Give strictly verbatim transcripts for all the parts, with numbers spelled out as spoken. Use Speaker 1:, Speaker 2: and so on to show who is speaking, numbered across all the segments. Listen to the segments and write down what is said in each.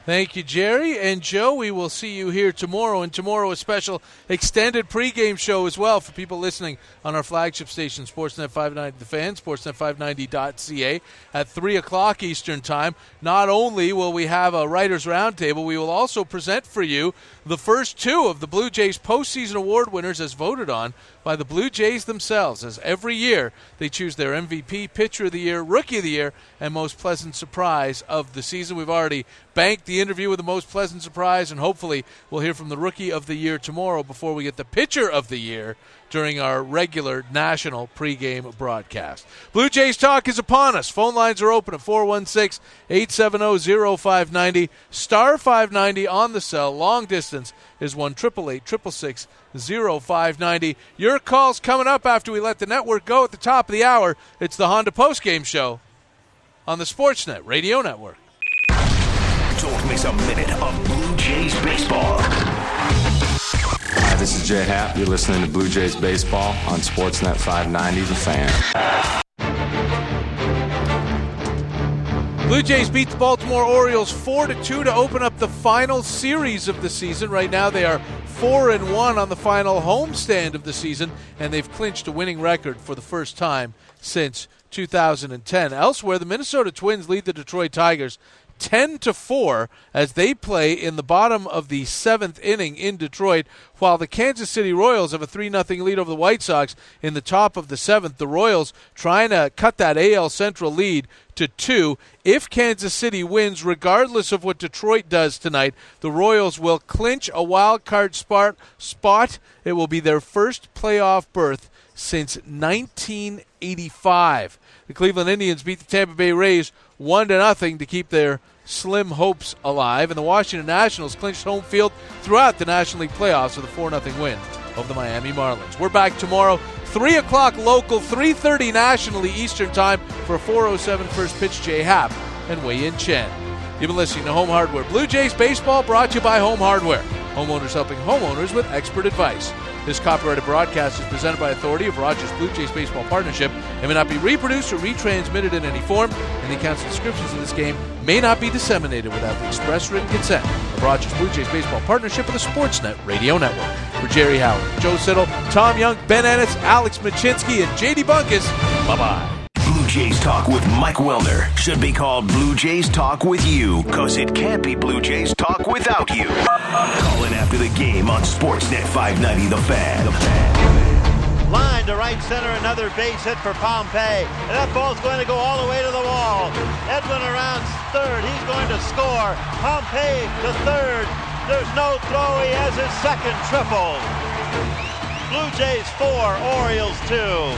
Speaker 1: Thank you, Jerry. And Joe, we will see you here tomorrow. And tomorrow, a special extended pregame show as well for people listening on our flagship station, Sportsnet five ninety The Fan, sportsnet five ninety dot c a, at three o'clock Eastern Time. Not only will we have a writer's roundtable, we will also present for you the first two of the Blue Jays postseason award winners as voted on by the Blue Jays themselves, as every year they choose their M V P, Pitcher of the Year, Rookie of the Year, and Most Pleasant Surprise of the season. We've already banked the interview with the Most Pleasant Surprise, and hopefully we'll hear from the Rookie of the Year tomorrow before we get the Pitcher of the Year during our regular national pregame broadcast. Blue Jays Talk is upon us. Phone lines are open at four one six, eight seven zero, zero five nine zero, star five ninety on the cell. Long distance is one eight eight eight, six six six, zero five nine zero. Your call's coming up after we let the network go at the top of the hour. It's the Honda Postgame Show on the Sportsnet Radio Network.
Speaker 2: Don't miss a minute of Blue Jays baseball.
Speaker 3: Hi, this is Jay Happ. You're listening to Blue Jays Baseball on Sportsnet five ninety The Fan.
Speaker 1: Blue Jays beat the Baltimore Orioles four to two to open up the final series of the season. Right now they are four and one on the final homestand of the season, and they've clinched a winning record for the first time since two thousand ten. Elsewhere, the Minnesota Twins lead the Detroit Tigers ten to four as they play in the bottom of the seventh inning in Detroit, while the Kansas City Royals have a three nothing lead over the White Sox in the top of the seventh. The Royals trying to cut that A L Central lead to two. If Kansas City wins, regardless of what Detroit does tonight, the Royals will clinch a wild card spot. spot. It will be their first playoff berth since nineteen eighty-five. The Cleveland Indians beat the Tampa Bay Rays one to nothing to keep their slim hopes alive, and the Washington Nationals clinched home field throughout the National League playoffs with a four nothing win over the Miami Marlins. We're back tomorrow, three o'clock local, three thirty nationally Eastern Time for a four oh seven first pitch. Jay Happ and Wei-Yin Chen. You've been listening to Home Hardware. Blue Jays Baseball brought to you by Home Hardware. Homeowners helping homeowners with expert advice. This copyrighted broadcast is presented by authority of Rogers Blue Jays Baseball Partnership and may not be reproduced or retransmitted in any form, and the accounts and descriptions of this game may not be disseminated without the express written consent of Rogers Blue Jays Baseball Partnership with the Sportsnet Radio Network. For Jerry Howard, Joe Siddall, Tom Young, Ben Ennis, Alex Machinsky, and J D Bunkus, bye-bye.
Speaker 2: Blue Jays Talk with Mike Wilner should be called Blue Jays Talk with You, because it can't be Blue Jays Talk without you. Call in after the game on Sportsnet five ninety The Fan. The Fan.
Speaker 4: Line to right center, another base hit for Pompey. And that ball's going to go all the way to the wall. Edwin around third. He's going to score. Pompey to third. There's no throw. He has his second triple. Blue Jays four, Orioles two.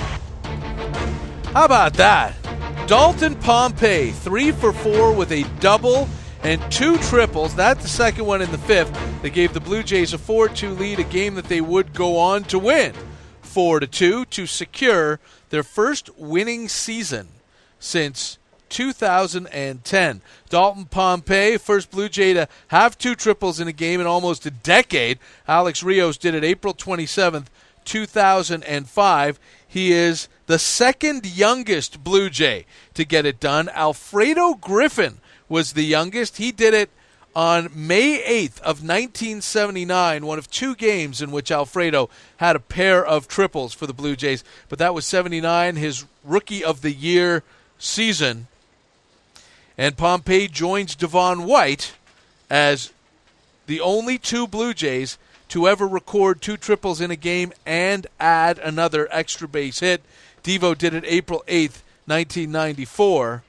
Speaker 1: How about that? Dalton Pompey, three for four with a double and two triples. That's the second one in the fifth. They gave the Blue Jays a four two lead, a game that they would go on to win four to two to secure their first winning season since two thousand ten. Dalton Pompey, first Blue Jay to have two triples in a game in almost a decade. Alex Rios did it April twenty-seventh, two thousand five. He is the second youngest Blue Jay to get it done. Alfredo Griffin was the youngest. He did it on May eighth of nineteen seventy-nine, one of two games in which Alfredo had a pair of triples for the Blue Jays. But that was seventy-nine, his Rookie of the Year season. And Pompey joins Devon White as the only two Blue Jays to ever record two triples in a game and add another extra base hit. Devo did it April eighth, nineteen ninety-four,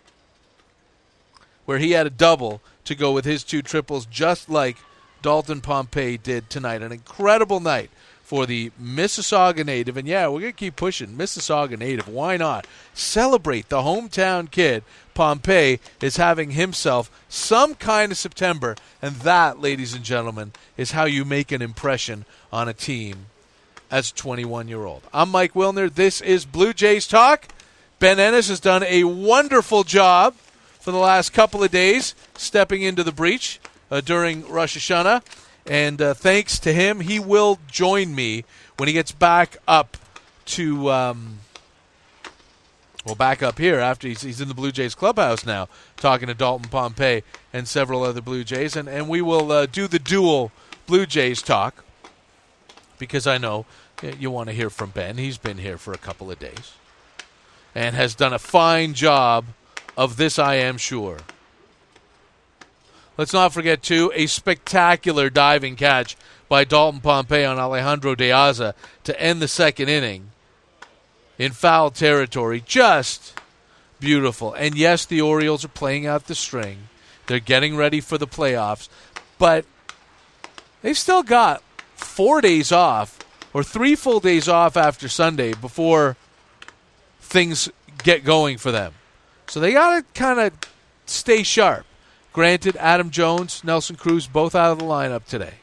Speaker 1: where he had a double to go with his two triples, just like Dalton Pompey did tonight. An incredible night for the Mississauga native. And yeah, we're going to keep pushing Mississauga native. Why not? Celebrate the hometown kid. Pompey is having himself some kind of September. And that, ladies and gentlemen, is how you make an impression on a team as a twenty-one-year-old. I'm Mike Wilner. This is Blue Jays Talk. Ben Ennis has done a wonderful job for the last couple of days stepping into the breach uh, during Rosh Hashanah. And uh, thanks to him, he will join me when he gets back up to um, Well, back up here after he's, he's in the Blue Jays clubhouse now, talking to Dalton Pompey and several other Blue Jays. And, and we will uh, do the dual Blue Jays talk because I know you want to hear from Ben. He's been here for a couple of days and has done a fine job of this, I am sure. Let's not forget, too, a spectacular diving catch by Dalton Pompey on Alejandro De Aza to end the second inning in foul territory. Just beautiful. And, yes, the Orioles are playing out the string. They're getting ready for the playoffs. But they've still got four days off or three full days off after Sunday before things get going for them. So they got to kind of stay sharp. Granted, Adam Jones, Nelson Cruz, both out of the lineup today.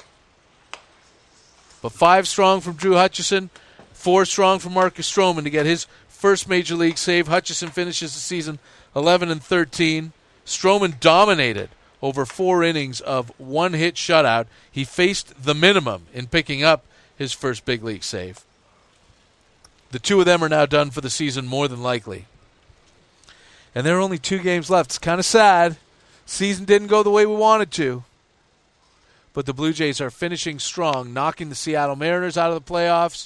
Speaker 1: But five strong from Drew Hutchison, four strong from Marcus Stroman to get his first Major League save. Hutchison finishes the season eleven and thirteen. Stroman dominated over four innings of one-hit shutout. He faced the minimum in picking up his first big league save. The two of them are now done for the season, more than likely. And there are only two games left. It's kind of sad. Season didn't go the way we wanted to. But the Blue Jays are finishing strong, knocking the Seattle Mariners out of the playoffs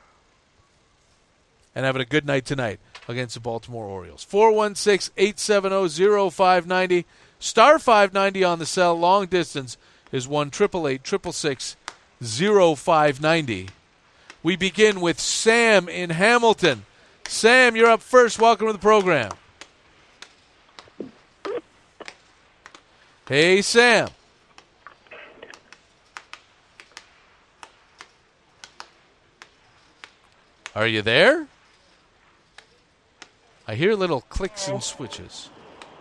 Speaker 1: and having a good night tonight against the Baltimore Orioles. four one six, eight seven zero, zero five nine zero. Star five ninety on the cell. Long distance is one eight eight eight, six six six, zero five nine zero. We begin with Sam in Hamilton. Sam, you're up first. Welcome to the program. Hey, Sam. Are you there? I hear little clicks and switches.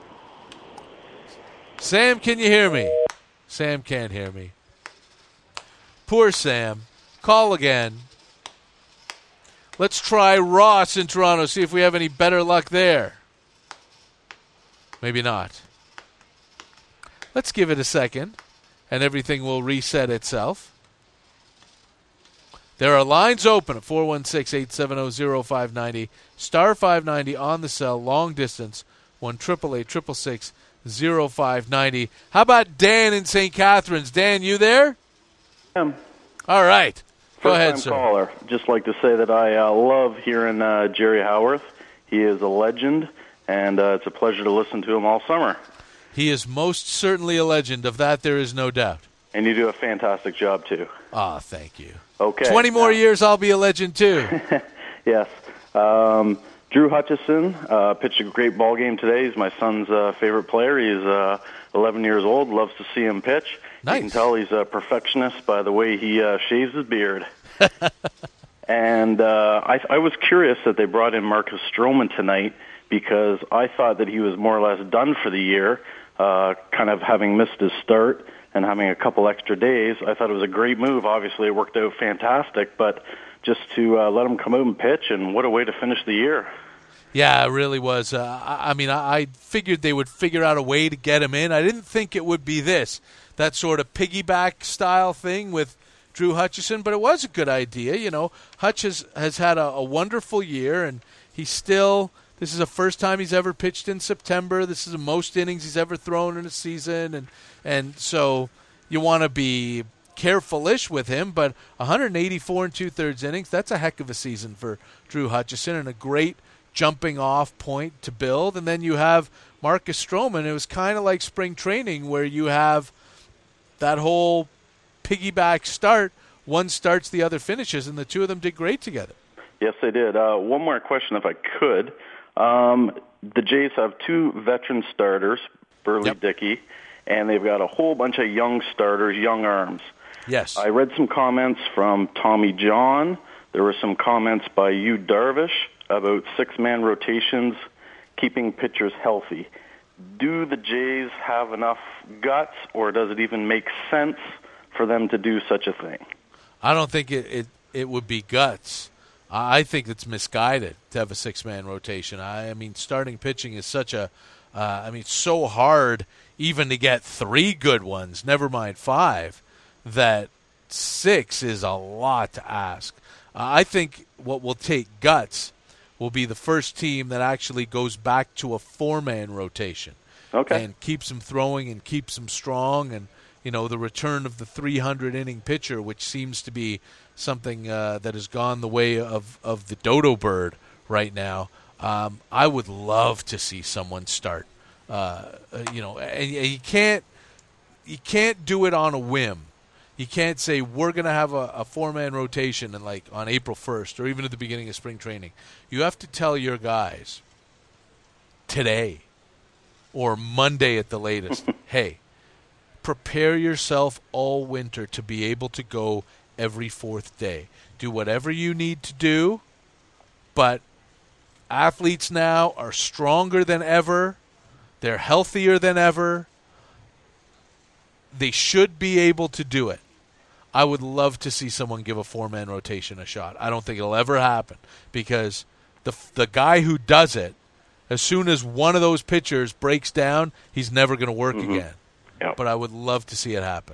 Speaker 1: Sam, can you hear me? Sam can't hear me. Poor Sam. Call again. Let's try Ross in Toronto, see if we have any better luck there. Maybe not. Let's give it a second, and everything will reset itself. There are lines open at four one six, eight seven zero, zero five nine zero. Star five ninety on the cell, long distance, one eight eight eight, six six six, zero five nine zero. How about Dan in Saint Catharines? Dan, you there?
Speaker 5: Um,
Speaker 1: All right. Go
Speaker 5: First
Speaker 1: ahead,
Speaker 5: time
Speaker 1: sir.
Speaker 5: caller. Just like to say that I uh, love hearing uh, Jerry Howarth. He is a legend, and uh, it's a pleasure to listen to him all summer.
Speaker 1: He is most certainly a legend. Of that, there is no doubt.
Speaker 5: And you do a fantastic job, too.
Speaker 1: Ah, thank you.
Speaker 5: Okay.
Speaker 1: twenty more
Speaker 5: uh,
Speaker 1: years, I'll be a legend, too.
Speaker 5: Yes. Um, Drew Hutchison uh, pitched a great ball game today. He's my son's uh, favorite player. He's uh, eleven years old, loves to see him pitch.
Speaker 1: Nice.
Speaker 5: You can tell he's a perfectionist by the way he uh, shaves his beard. And uh, I, I was curious that they brought in Marcus Stroman tonight because I thought that he was more or less done for the year, uh, kind of having missed his start and having a couple extra days. I thought it was a great move. Obviously, it worked out fantastic, but just to uh, let him come out and pitch, and what a way to finish the year.
Speaker 1: Yeah, it really was. Uh, I, I mean, I, I figured they would figure out a way to get him in. I didn't think it would be this, that sort of piggyback style thing with Drew Hutchison, but it was a good idea. You know, Hutch has, has had a, a wonderful year, and he's still – this is the first time he's ever pitched in September. This is the most innings he's ever thrown in a season, and and so you want to be careful-ish with him, but one eighty-four and two-thirds innings, that's a heck of a season for Drew Hutchison and a great jumping-off point to build. And then you have Marcus Stroman. It was kind of like spring training where you have that whole piggyback start. One starts, the other finishes, and the two of them did great together.
Speaker 5: Yes, they did. Uh, one more question, if I could. Um, the Jays have two veteran starters, Burley
Speaker 1: Yep.
Speaker 5: Dickey, and they've got a whole bunch of young starters, young arms.
Speaker 1: Yes.
Speaker 5: I read some comments from Tommy John. There were some comments by Yu Darvish about six-man rotations, keeping pitchers healthy. Do the Jays have enough guts, or does it even make sense for them to do such a thing?
Speaker 1: I don't think it, it, it would be guts. I think it's misguided to have a six-man rotation. I, I mean, starting pitching is such a, uh, I mean, it's so hard even to get three good ones, never mind five, that six is a lot to ask. Uh, I think what will take guts will be the first team that actually goes back to a four-man rotation.
Speaker 5: Okay.
Speaker 1: And keeps him throwing and keeps him strong, and you know the return of the three hundred inning pitcher, which seems to be something uh, that has gone the way of, of the dodo bird right now. Um, I would love to see someone start. Uh, uh, you know, and, and you can't you can't do it on a whim. You can't say we're going to have a, a four-man rotation and like on April first or even at the beginning of spring training. You have to tell your guys today or Monday at the latest, hey, prepare yourself all winter to be able to go every fourth day. Do whatever you need to do, but athletes now are stronger than ever. They're healthier than ever. They should be able to do it. I would love to see someone give a four-man rotation a shot. I don't think it'll ever happen because the the guy who does it, as soon as one of those pitchers breaks down, he's never going to work mm-hmm. again.
Speaker 5: Yep.
Speaker 1: But I would love to see it happen.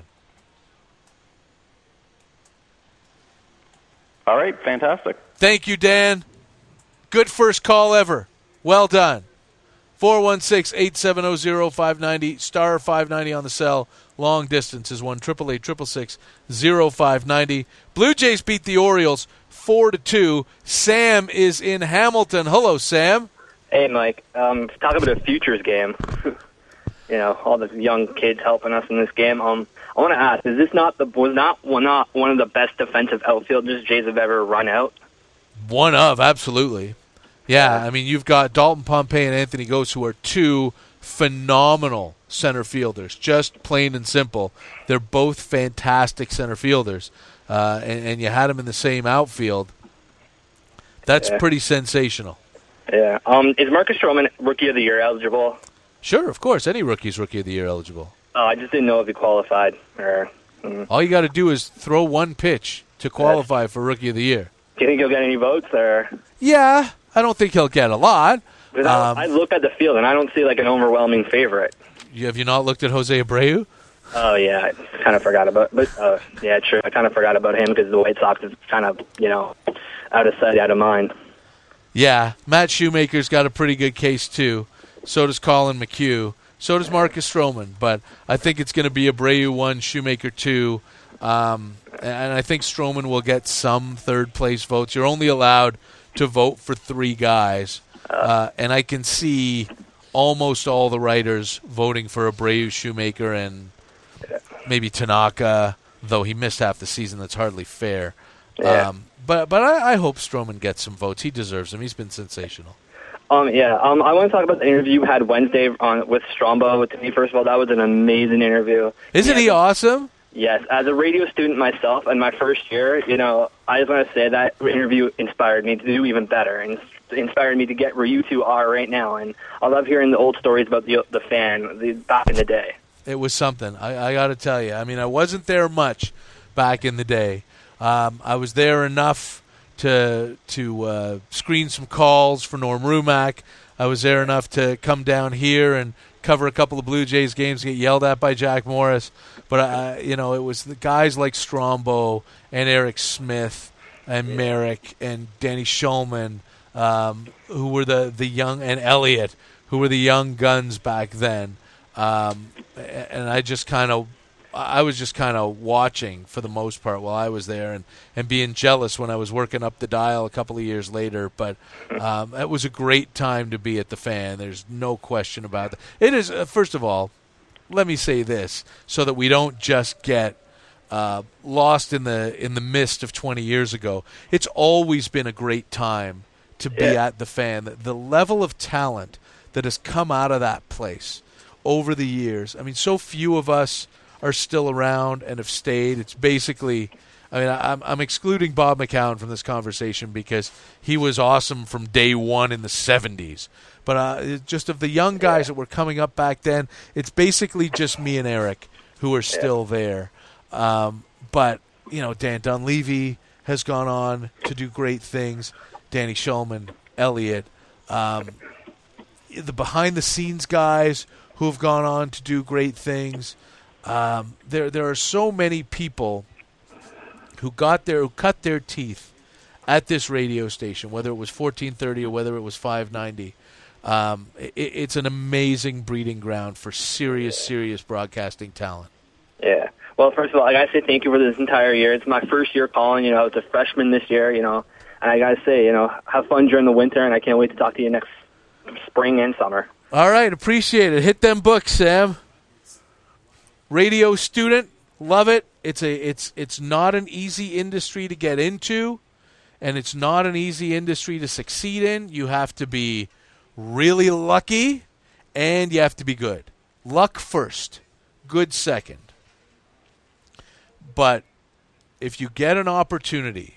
Speaker 5: All right, fantastic.
Speaker 1: Thank you, Dan. Good first call ever. Well done. four one six, eight seven zero, zero five nine zero, star five ninety on the cell. Long distance is one triple eight triple six zero five nine zero. Blue Jays beat the Orioles four to two. Sam is in Hamilton. Hello, Sam.
Speaker 6: Hey, Mike. Um, talk about a futures game. You know, all the young kids helping us in this game. Um, I want to ask: Is this not the was not one not one of the best defensive outfielders Jays have ever run out?
Speaker 1: One of, absolutely. Yeah, I mean, you've got Dalton Pompey and Anthony Gose, who are two phenomenal center fielders, just plain and simple. They're both fantastic center fielders, uh, and, and you had them in the same outfield. That's
Speaker 6: yeah.
Speaker 1: pretty sensational.
Speaker 6: Yeah. Um, is Marcus Stroman Rookie of the Year eligible?
Speaker 1: Sure, of course. Any rookie's Rookie of the Year eligible.
Speaker 6: Oh, I just didn't know if he qualified. Or, mm.
Speaker 1: All you got to do is throw one pitch to qualify
Speaker 6: Yes.
Speaker 1: for Rookie of the Year.
Speaker 6: Do you think he'll get any votes? Or
Speaker 1: Yeah, I don't think he'll get a lot.
Speaker 6: um,
Speaker 1: Um,
Speaker 6: I look at the field and I don't see like an overwhelming favorite.
Speaker 1: you, have you not looked at Jose Abreu?
Speaker 6: Oh yeah, I kind of forgot about. But uh, yeah, true. I kind of forgot about him because the White Sox is kind of you know out of sight, out of mind.
Speaker 1: Yeah, Matt Shoemaker's got a pretty good case too. So does Colin McHugh. So does Marcus Stroman. But I think it's going to be Abreu one, Shoemaker two. Um, and I think Stroman will get some third-place votes. You're only allowed to vote for three guys. Uh, and I can see almost all the writers voting for Abreu, Shoemaker, and maybe Tanaka, though he missed half the season. That's hardly fair.
Speaker 6: Yeah.
Speaker 1: Um, but but I, I hope Stroman gets some votes. He deserves them. He's been sensational.
Speaker 6: Um, yeah, um, I want to talk about the interview you had Wednesday on with Strombo. To me, first of all, that was an amazing interview.
Speaker 1: Isn't
Speaker 6: yeah.
Speaker 1: he awesome?
Speaker 6: Yes, as a radio student myself in my first year, you know, I just want to say that interview inspired me to do even better and inspired me to get where you two are right now. And I love hearing the old stories about the the fan the, back in the day.
Speaker 1: It was something. I, I got to tell you. I mean, I wasn't there much back in the day. Um, I was there enough to to uh, screen some calls for Norm Rumack. I was there enough to come down here and cover a couple of Blue Jays games, get yelled at by Jack Morris. But, uh, you know, it was the guys like Strombo and Eric Smith and Merrick and Danny Shulman um, who were the, the young – and Elliott, who were the young guns back then. Um, and I just kind of – I was just kind of watching for the most part while I was there and, and being jealous when I was working up the dial a couple of years later. But um, it was a great time to be at the Fan. There's no question about that. It is, uh, first of all, let me say this so that we don't just get uh, lost in the in the mist of twenty years ago. It's always been a great time to be
Speaker 6: Yeah.
Speaker 1: at the Fan. The, the level of talent that has come out of that place over the years. I mean, so few of us are still around and have stayed. It's basically, I mean, I'm, I'm excluding Bob McCown from this conversation because he was awesome from day one in the seventies. But uh, just of the young guys that were coming up back then, it's basically just me and Eric who are still there. Um, but, you know, Dan Dunleavy has gone on to do great things. Danny Shulman, Elliott, um, the behind-the-scenes guys who have gone on to do great things. Um, there, there are so many people who got their, who cut their teeth at this radio station, whether it was fourteen thirty or whether it was five ninety. Um, it, it's an amazing breeding ground for serious, serious broadcasting talent.
Speaker 6: Yeah. Well, first of all, I got to say thank you for this entire year. It's my first year calling. You know, I was a freshman this year, you know, and I got to say, you know, have fun during the winter, and I can't wait to talk to you next spring and summer.
Speaker 1: All right. Appreciate it. Hit them books, Sam. Radio student. Love it. It's a it's it's not an easy industry to get into, and it's not an easy industry to succeed in. You have to be really lucky, and you have to be good. Luck first, good second. But if you get an opportunity,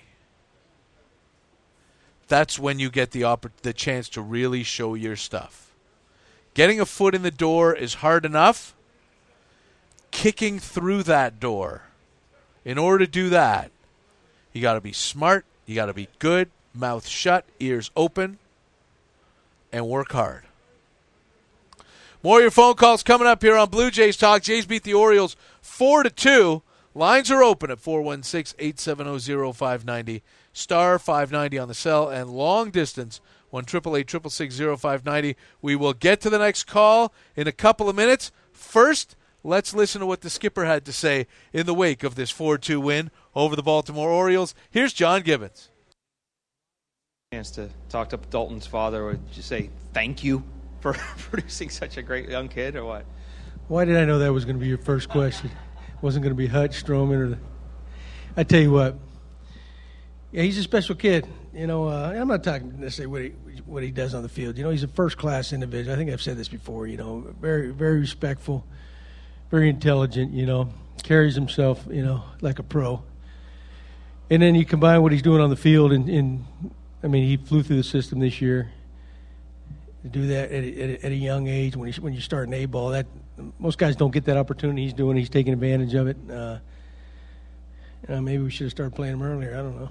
Speaker 1: that's when you get the oppor- the chance to really show your stuff. Getting a foot in the door is hard enough. Kicking through that door, in order to do that, you got to be smart, you got to be good, mouth shut, ears open, and work hard. More of your phone calls coming up here on Blue Jays Talk. Jays beat the Orioles four to two. Lines are open at four one six, eight seven zero, zero five nine zero, star five ninety on the cell, and long distance one eight eight eight, six six six, zero five nine zero. We will get to the next call in a couple of minutes. First, let's listen to what the skipper had to say in the wake of this four two win over the Baltimore Orioles. Here's John Gibbons.
Speaker 7: Chance to talk to Dalton's father. Would you say thank you for producing such a great young kid, or what?
Speaker 8: Why did I know that was going to be your first question? It wasn't going to be Hutch, Stroman, or the... I tell you what, yeah, he's a special kid. You know, uh, I'm not talking necessarily what he, what he does on the field. You know, he's a first-class individual. I think I've said this before. You know, very, very respectful, very intelligent. You know, carries himself, you know, like a pro. And then you combine what he's doing on the field, and, and I mean, he flew through the system this year. To do that at a, at a young age, when you when you start an A ball, that most guys don't get that opportunity. He's doing, he's taking advantage of it. Uh, you know, maybe we should have started playing him earlier. I don't know.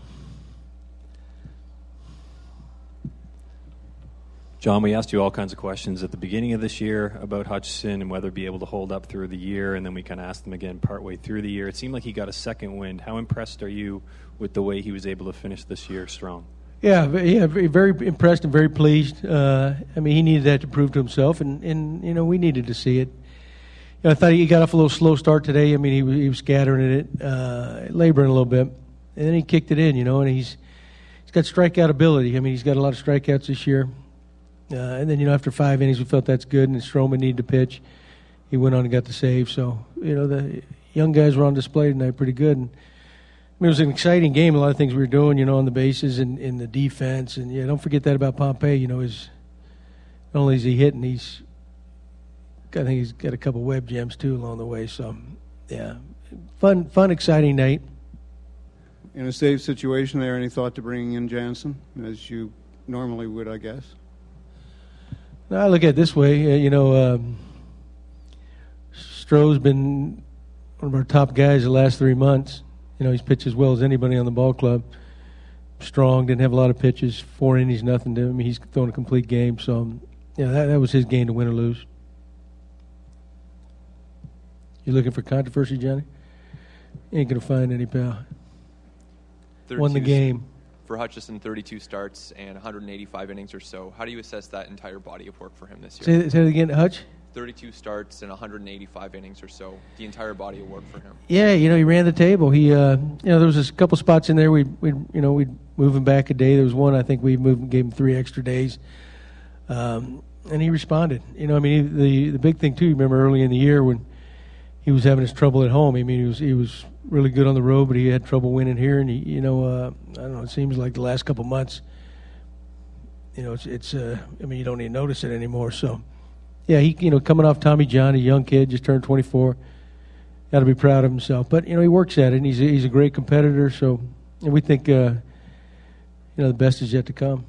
Speaker 9: John, we asked you all kinds of questions at the beginning of this year about Hutchison and whether he'd be able to hold up through the year, and then we kind of asked him again partway through the year. It seemed like he got a second wind. How impressed are you with the way he was able to finish this year strong?
Speaker 8: Yeah, yeah, very impressed and very pleased. Uh, I mean, he needed that to prove to himself, and, and you know, we needed to see it. You know, I thought he got off a little slow start today. I mean, he was, he was scattering it, uh, laboring a little bit, and then he kicked it in, you know, and he's he's got strikeout ability. I mean, he's got a lot of strikeouts this year. Uh, and then, you know, after five innings, we felt that's good, and Stroman needed to pitch. He went on and got the save. So, you know, the young guys were on display tonight pretty good. And, I mean, it was an exciting game. A lot of things we were doing, you know, on the bases and in the defense. And, yeah, don't forget that about Pompey. You know, his, not only is he hitting, he's I think he's got a couple web gems, too, along the way. So, yeah, fun, fun, exciting night.
Speaker 10: In a safe situation there, any thought to bringing in Jansen, as you normally would, I guess?
Speaker 8: No, I look at it this way. Uh, you know, um, Stroh's been one of our top guys the last three months. You know, he's pitched as well as anybody on the ball club. Strong, didn't have a lot of pitches, four innings, nothing to him. I mean, he's thrown a complete game. So, yeah, that, that was his game to win or lose. You looking for controversy, Johnny? Ain't going to find any, pal. Won the game.
Speaker 11: For Hutchison, thirty-two starts and one hundred eighty-five innings or so. How do you assess that entire body of work for him this year?
Speaker 8: Say, say it again, Hutch?
Speaker 11: thirty-two starts and one hundred eighty-five innings or so. The entire body of work for him.
Speaker 8: Yeah, you know, he ran the table. He, uh, you know, there was a couple spots in there we, we, you know, we'd move him back a day. There was one I think we moved, gave him three extra days, um, and he responded. You know, I mean, he, the the big thing too. Remember early in the year when he was having his trouble at home. I mean, he was he was really good on the road, but he had trouble winning here. And he, you know, uh, I don't know. It seems like the last couple months, you know, it's it's. Uh, I mean, you don't even notice it anymore. So, yeah, he, you know, coming off Tommy John, a young kid, just turned twenty-four. Got to be proud of himself. But you know, he works at it, and he's a, he's a great competitor. So, and we think, uh, you know, the best is yet to come.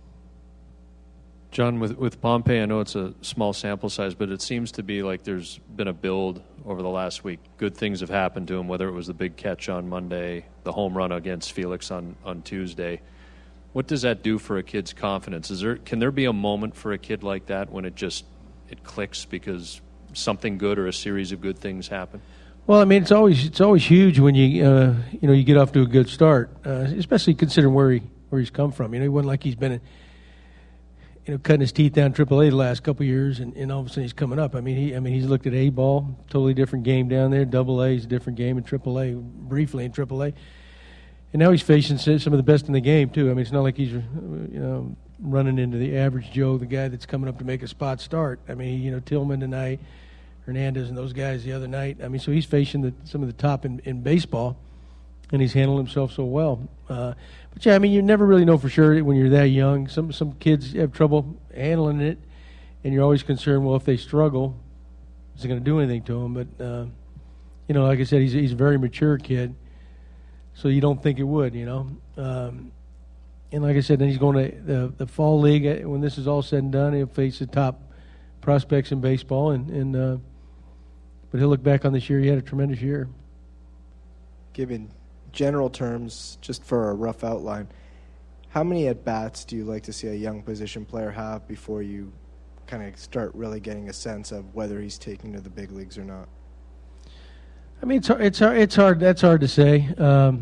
Speaker 12: John, with, with Pompey, I know it's a small sample size, but it seems to be like there's been a build over the last week. Good things have happened to him, whether it was the big catch on Monday, the home run against Felix on, on Tuesday. What does that do for a kid's confidence? Is there can there be a moment for a kid like that when it just it clicks because something good or a series of good things happen?
Speaker 8: Well, I mean, it's always it's always huge when you uh, you know you get off to a good start, uh, especially considering where he where he's come from. You know, he wasn't like he's been, you know, cutting his teeth down triple A the last couple of years, and, and all of a sudden he's coming up. I mean, he, I mean, he's looked at A ball, totally different game down there. Double A is a different game in triple A, briefly in triple A, and now he's facing some of the best in the game too. I mean, it's not like he's, you know, running into the average Joe, the guy that's coming up to make a spot start. I mean, you know, Tillman tonight, Hernandez and those guys the other night. I mean, so he's facing the, some of the top in, in baseball, and he's handled himself so well. Uh, but, yeah, I mean, you never really know for sure when you're that young. Some some kids have trouble handling it, and you're always concerned, well, if they struggle, is it going to do anything to them? But, uh, you know, like I said, he's, he's a very mature kid, so you don't think it would, you know. Um, and like I said, then he's going to the, the fall league. When this is all said and done, he'll face the top prospects in baseball, and, and uh, but he'll look back on this year. He had a tremendous year.
Speaker 13: Given general terms, just for a rough outline, how many at-bats do you like to see a young position player have before you kind of start really getting a sense of whether he's taking to the big leagues or not?
Speaker 8: I mean, it's hard, it's hard, it's hard. That's hard to say. Um,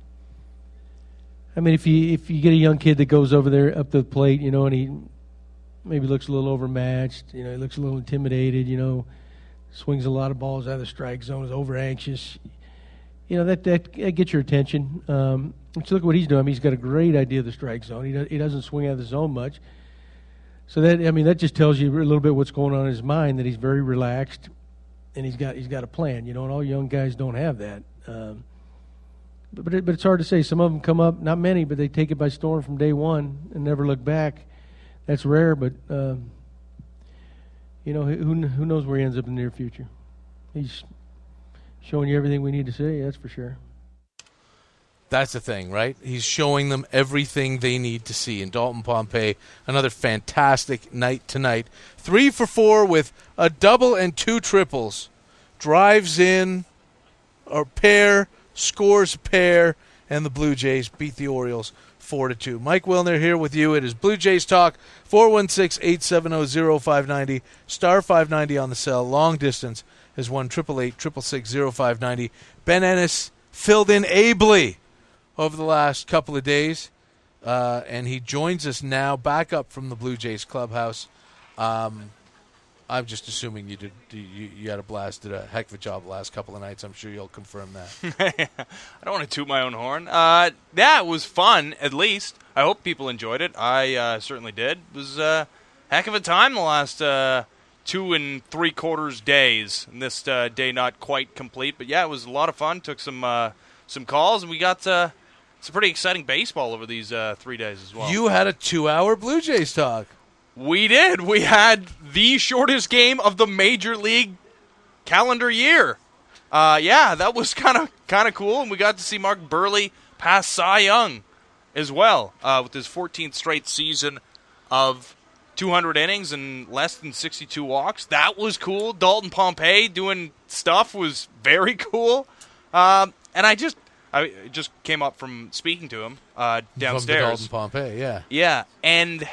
Speaker 8: I mean, if you if you get a young kid that goes over there up to the plate, you know, and he maybe looks a little overmatched, you know, he looks a little intimidated, you know, swings a lot of balls out of the strike zone, is over anxious. You know, that, that that gets your attention. Um, let's look at what he's doing. I mean, he's got a great idea of the strike zone. He does, he doesn't swing out of the zone much. So that I mean, that just tells you a little bit what's going on in his mind. That he's very relaxed, and he's got he's got a plan. You know, and all young guys don't have that. Um, but but, it, but it's hard to say. Some of them come up, not many, but they take it by storm from day one and never look back. That's rare, but um, you know, who who knows where he ends up in the near future? He's showing you everything we need to see, that's for sure.
Speaker 1: That's the thing, right? He's showing them everything they need to see. And Dalton Pompey, another fantastic night tonight. Three for four with a double and two triples. Drives in a pair, scores a pair, and the Blue Jays beat the Orioles four to two. Mike Wilner here with you. It is Blue Jays Talk, four one six, eight seven zero, zero five nine zero, star five ninety on the cell. Long distance is one eight eight eight, six six six, zero five nine zero. Ben Ennis filled in ably over the last couple of days, uh, and he joins us now back up from the Blue Jays clubhouse. Um, I'm just assuming you did. You, you had a blast, did a heck of a job the last couple of nights. I'm sure you'll confirm that.
Speaker 14: I don't want to toot my own horn. Uh, yeah, it was fun, at least. I hope people enjoyed it. I uh, certainly did. It was a heck of a time the last uh, two and three quarters days. And this uh, day not quite complete, but yeah, it was a lot of fun. Took some uh, some calls, and we got uh, some pretty exciting baseball over these uh, three days as well.
Speaker 1: You had a two-hour Blue Jays talk.
Speaker 14: We did. We had the shortest game of the Major League calendar year. Uh, yeah, that was kind of kind of cool, and we got to see Mark Buehrle pass Cy Young as well uh, with his fourteenth straight season of two hundred innings and less than sixty-two walks. That was cool. Dalton Pompey doing stuff was very cool. Um, and I just I just came up from speaking to him uh, downstairs.
Speaker 1: From Dalton Pompey, yeah.
Speaker 14: Yeah, and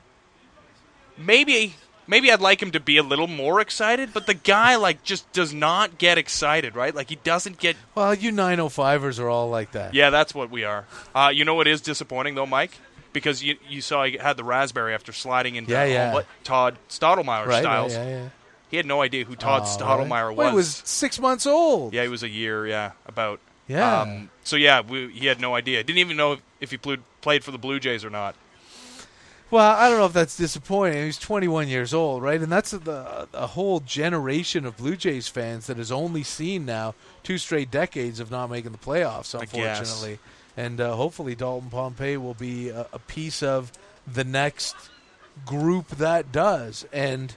Speaker 14: maybe maybe I'd like him to be a little more excited, but the guy like just does not get excited, right? Like he doesn't get.
Speaker 1: Well, you nine oh fivers are all like that.
Speaker 14: Yeah, that's what we are. Uh, you know what is disappointing though, Mike? Because you you saw he had the raspberry after sliding into
Speaker 1: yeah, yeah.
Speaker 14: uh, Todd Stottlemyre
Speaker 1: right,
Speaker 14: styles.
Speaker 1: Right, yeah, yeah.
Speaker 14: He had no idea who Todd
Speaker 1: oh,
Speaker 14: Stottlemyre
Speaker 1: right.
Speaker 14: was.
Speaker 1: Well, he was six months old.
Speaker 14: Yeah, he was a year. Yeah, about.
Speaker 1: Yeah.
Speaker 14: Um, so yeah, we, he had no idea. Didn't even know if, if he played played for the Blue Jays or not.
Speaker 1: Well, I don't know if that's disappointing. He's twenty-one years old, right? And that's the a whole generation of Blue Jays fans that has only seen now two straight decades of not making the playoffs, unfortunately. And uh, hopefully Dalton Pompey will be a, a piece of the next group that does. And,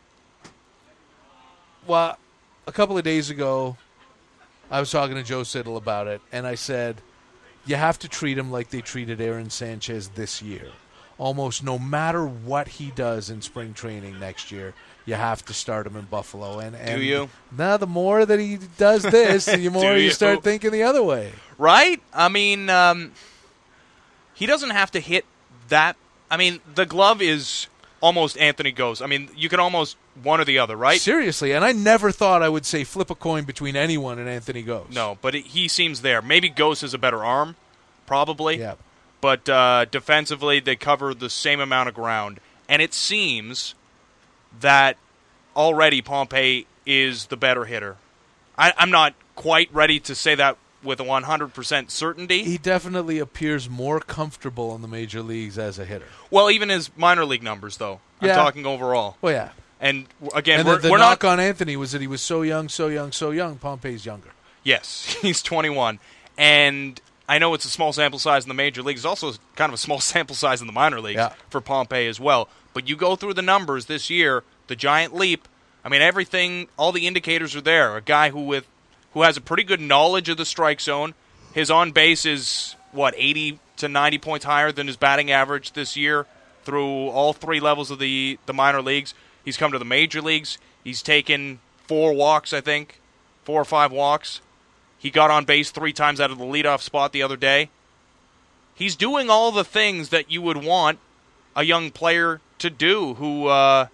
Speaker 1: well, a couple of days ago, I was talking to Joe Siddall about it, and I said, you have to treat him like they treated Aaron Sanchez this year. Almost no matter what he does in spring training next year, you have to start him in Buffalo. And, and
Speaker 14: Do you?
Speaker 1: Now, the more that he does this, the more you? you start thinking the other way.
Speaker 14: Right? I mean, um, he doesn't have to hit that. I mean, the glove is almost Anthony Gose. I mean, you can almost one or the other, right?
Speaker 1: Seriously, and I never thought I would say flip a coin between anyone and Anthony Gose.
Speaker 14: No, but it, he seems there. Maybe Gose has a better arm, probably.
Speaker 1: Yeah.
Speaker 14: but uh, defensively they cover the same amount of ground. And it seems that already Pompey is the better hitter. I, I'm not quite ready to say that with a one hundred percent certainty.
Speaker 1: He definitely appears more comfortable in the major leagues as a hitter.
Speaker 14: Well, even his minor league numbers, though. I'm
Speaker 1: Yeah.
Speaker 14: talking overall.
Speaker 1: Well, yeah.
Speaker 14: And again,
Speaker 1: and
Speaker 14: we're,
Speaker 1: the, the
Speaker 14: we're
Speaker 1: knock
Speaker 14: not
Speaker 1: on Anthony was that he was so young, so young, so young. Pompey's younger.
Speaker 14: Yes, he's twenty-one. And I know it's a small sample size in the major leagues. It's also kind of a small sample size in the minor leagues
Speaker 1: Yeah.
Speaker 14: for Pompey as well. But you go through the numbers this year, the giant leap. I mean, everything, all the indicators are there. A guy who with who has a pretty good knowledge of the strike zone. His on base is, what, eighty to ninety points higher than his batting average this year through all three levels of the, the minor leagues. He's come to the major leagues. He's taken four walks, I think, four or five walks. He got on base three times out of the leadoff spot the other day. He's doing all the things that you would want a young player to do who uh,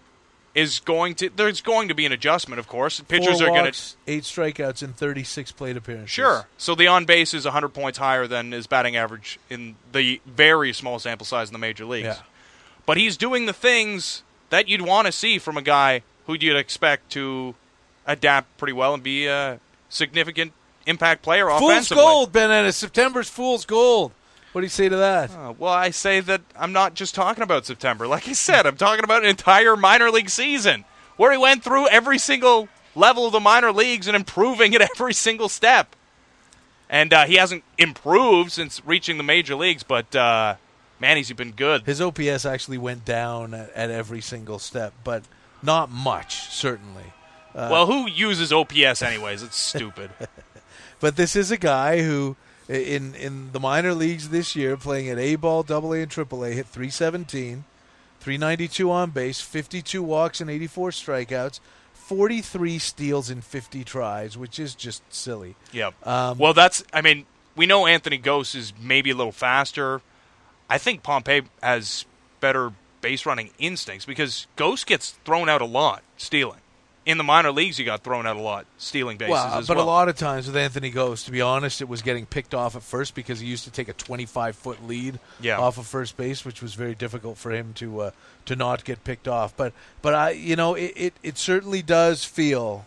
Speaker 14: is going to – there's going to be an adjustment, of course. Pitchers
Speaker 1: Four
Speaker 14: are going
Speaker 1: walks,
Speaker 14: to –
Speaker 1: eight strikeouts, and thirty-six plate appearances.
Speaker 14: Sure. So the on-base is one hundred points higher than his batting average in the very small sample size in the major leagues.
Speaker 1: Yeah.
Speaker 14: But he's doing the things that you'd want to see from a guy who you'd expect to adapt pretty well and be a significant impact player
Speaker 1: Fool's
Speaker 14: offensively.
Speaker 1: gold, Ben Ennis. September's fool's gold. What do you say to that?
Speaker 14: Uh, well, I say that I'm not just talking about September. Like I said, I'm talking about an entire minor league season where he went through every single level of the minor leagues and improving at every single step. And uh, he hasn't improved since reaching the major leagues, but, uh, man, he's been good.
Speaker 1: His O P S actually went down at, at every single step, but not much, certainly. Uh,
Speaker 14: well, who uses O P S anyways? It's stupid.
Speaker 1: But this is a guy who, in in the minor leagues this year, playing at A-ball, double A, and triple A, hit three seventeen, three ninety-two on base, fifty-two walks and eighty-four strikeouts, forty-three steals in fifty tries, which is just silly.
Speaker 14: Yep.
Speaker 1: Um,
Speaker 14: well, that's, I mean, we know Anthony Gose is maybe a little faster. I think Pompey has better base running instincts because Gose gets thrown out a lot stealing. In the minor leagues, he got thrown out a lot stealing bases
Speaker 1: well,
Speaker 14: as
Speaker 1: but
Speaker 14: well.
Speaker 1: a lot of times with Anthony Gose, to be honest, it was getting picked off at first because he used to take a twenty-five foot lead
Speaker 14: Yeah.
Speaker 1: off of first base, which was very difficult for him to uh, to not get picked off. But but I you know it, it, it certainly does feel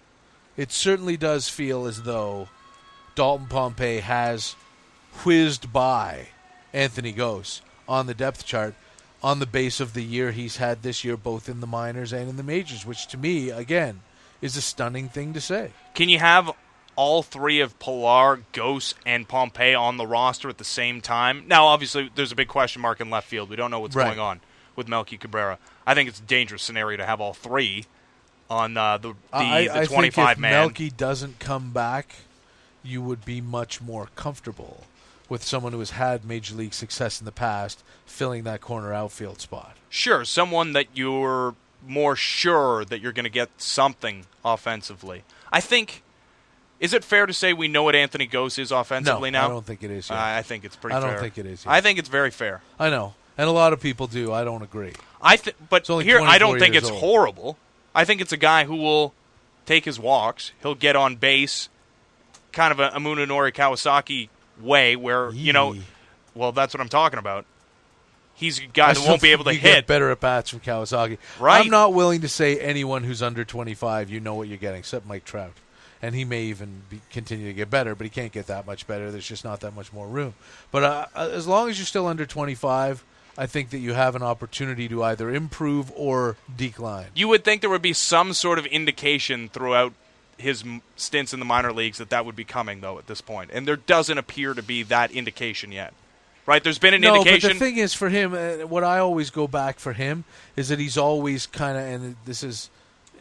Speaker 1: it certainly does feel as though Dalton Pompey has whizzed by Anthony Gose on the depth chart on the base of the year he's had this year, both in the minors and in the majors, which to me, again, is a stunning thing to say.
Speaker 14: Can you have all three of Pilar, Gose, and Pompey on the roster at the same time? Now, obviously, there's a big question mark in left field. We don't know what's
Speaker 1: Right.
Speaker 14: going on with Melky Cabrera. I think it's a dangerous scenario to have all three on uh, the the,
Speaker 1: I,
Speaker 14: the
Speaker 1: I
Speaker 14: twenty-five
Speaker 1: think if
Speaker 14: man.
Speaker 1: Melky doesn't come back, you would be much more comfortable with someone who has had major league success in the past filling that corner outfield spot.
Speaker 14: Sure, someone that you're more sure that you're going to get something offensively. I think, is it fair to say we know what Anthony Gose is offensively
Speaker 1: no,
Speaker 14: now?
Speaker 1: I don't think it is. Yet.
Speaker 14: Uh, I think it's pretty
Speaker 1: I don't
Speaker 14: fair.
Speaker 1: think it is. Yet.
Speaker 14: I think it's very fair.
Speaker 1: I know, and a lot of people do. I don't agree.
Speaker 14: I th- But
Speaker 1: only
Speaker 14: here, I don't
Speaker 1: twenty-four
Speaker 14: think
Speaker 1: years
Speaker 14: it's
Speaker 1: old.
Speaker 14: horrible. I think it's a guy who will take his walks. He'll get on base, kind of a, a Munenori Kawasaki way where, you know, well, that's what I'm talking about. He's a guy
Speaker 1: I
Speaker 14: that
Speaker 1: still
Speaker 14: won't be able to
Speaker 1: think you
Speaker 14: hit.
Speaker 1: Get better at bats from Kawasaki.
Speaker 14: Right.
Speaker 1: I'm not willing to say anyone who's under twenty-five, you know what you're getting, except Mike Trout. And he may even be, continue to get better, but he can't get that much better. There's just not that much more room. But uh, as long as you're still under twenty-five, I think that you have an opportunity to either improve or decline.
Speaker 14: You would think there would be some sort of indication throughout his m- stints in the minor leagues that that would be coming, though, at this point. And there doesn't appear to be that indication yet. Right? There's been an
Speaker 1: no,
Speaker 14: indication.
Speaker 1: but the thing is, for him, uh, what I always go back for him is that he's always kind of, and this is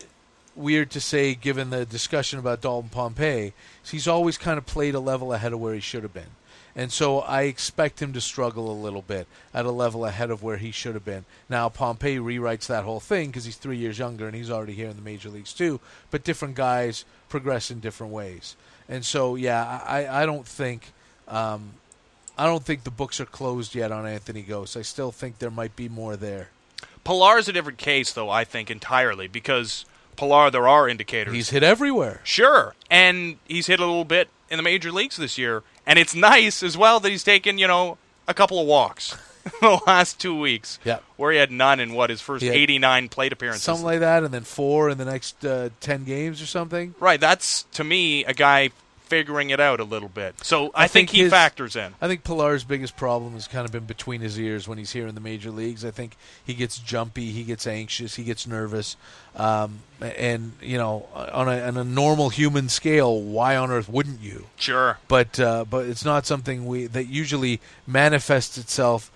Speaker 1: weird to say given the discussion about Dalton Pompey, he's always kind of played a level ahead of where he should have been. And so I expect him to struggle a little bit at a level ahead of where he should have been. Now, Pompey rewrites that whole thing because he's three years younger and he's already here in the major leagues too, but different guys progress in different ways. And so, yeah, I, I don't think... Um, I don't think the books are closed yet on Anthony Gose. I still think there might be more there.
Speaker 14: Pilar's a different case, though, I think, entirely, because Pilar, there are indicators.
Speaker 1: He's hit everywhere.
Speaker 14: Sure, and he's hit a little bit in the major leagues this year, and it's nice as well that he's taken, you know, a couple of walks the last two weeks.
Speaker 1: Yeah.
Speaker 14: Where he had none in, what, his first
Speaker 1: He had
Speaker 14: eighty-nine plate appearances.
Speaker 1: Something like that, and then four in the next uh, ten games or something.
Speaker 14: Right. That's, to me, a guy figuring it out a little bit. So I, I think, think he
Speaker 1: his,
Speaker 14: factors in.
Speaker 1: I think Pilar's biggest problem has kind of been between his ears when he's here in the major leagues. I think he gets jumpy, he gets anxious, he gets nervous. Um, and, you know, on a, on a normal human scale, why on earth wouldn't you?
Speaker 14: Sure.
Speaker 1: But uh, but it's not something we that usually manifests itself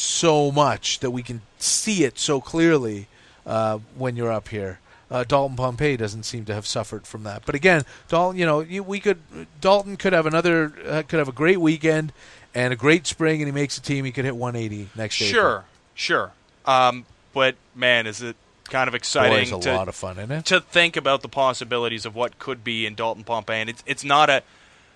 Speaker 1: so much that we can see it so clearly uh, when you're up here. Uh, Dalton Pompey doesn't seem to have suffered from that, but again, Dalton, you know, you, we could Dalton could have another uh, could have a great weekend and a great spring, and he makes a team. He could hit one eighty next year.
Speaker 14: Sure, sure. Um, but man, is it kind of exciting?
Speaker 1: Boy, it's a
Speaker 14: to,
Speaker 1: lot of fun, isn't it?
Speaker 14: To think about the possibilities of what could be in Dalton Pompey, and it's it's not a.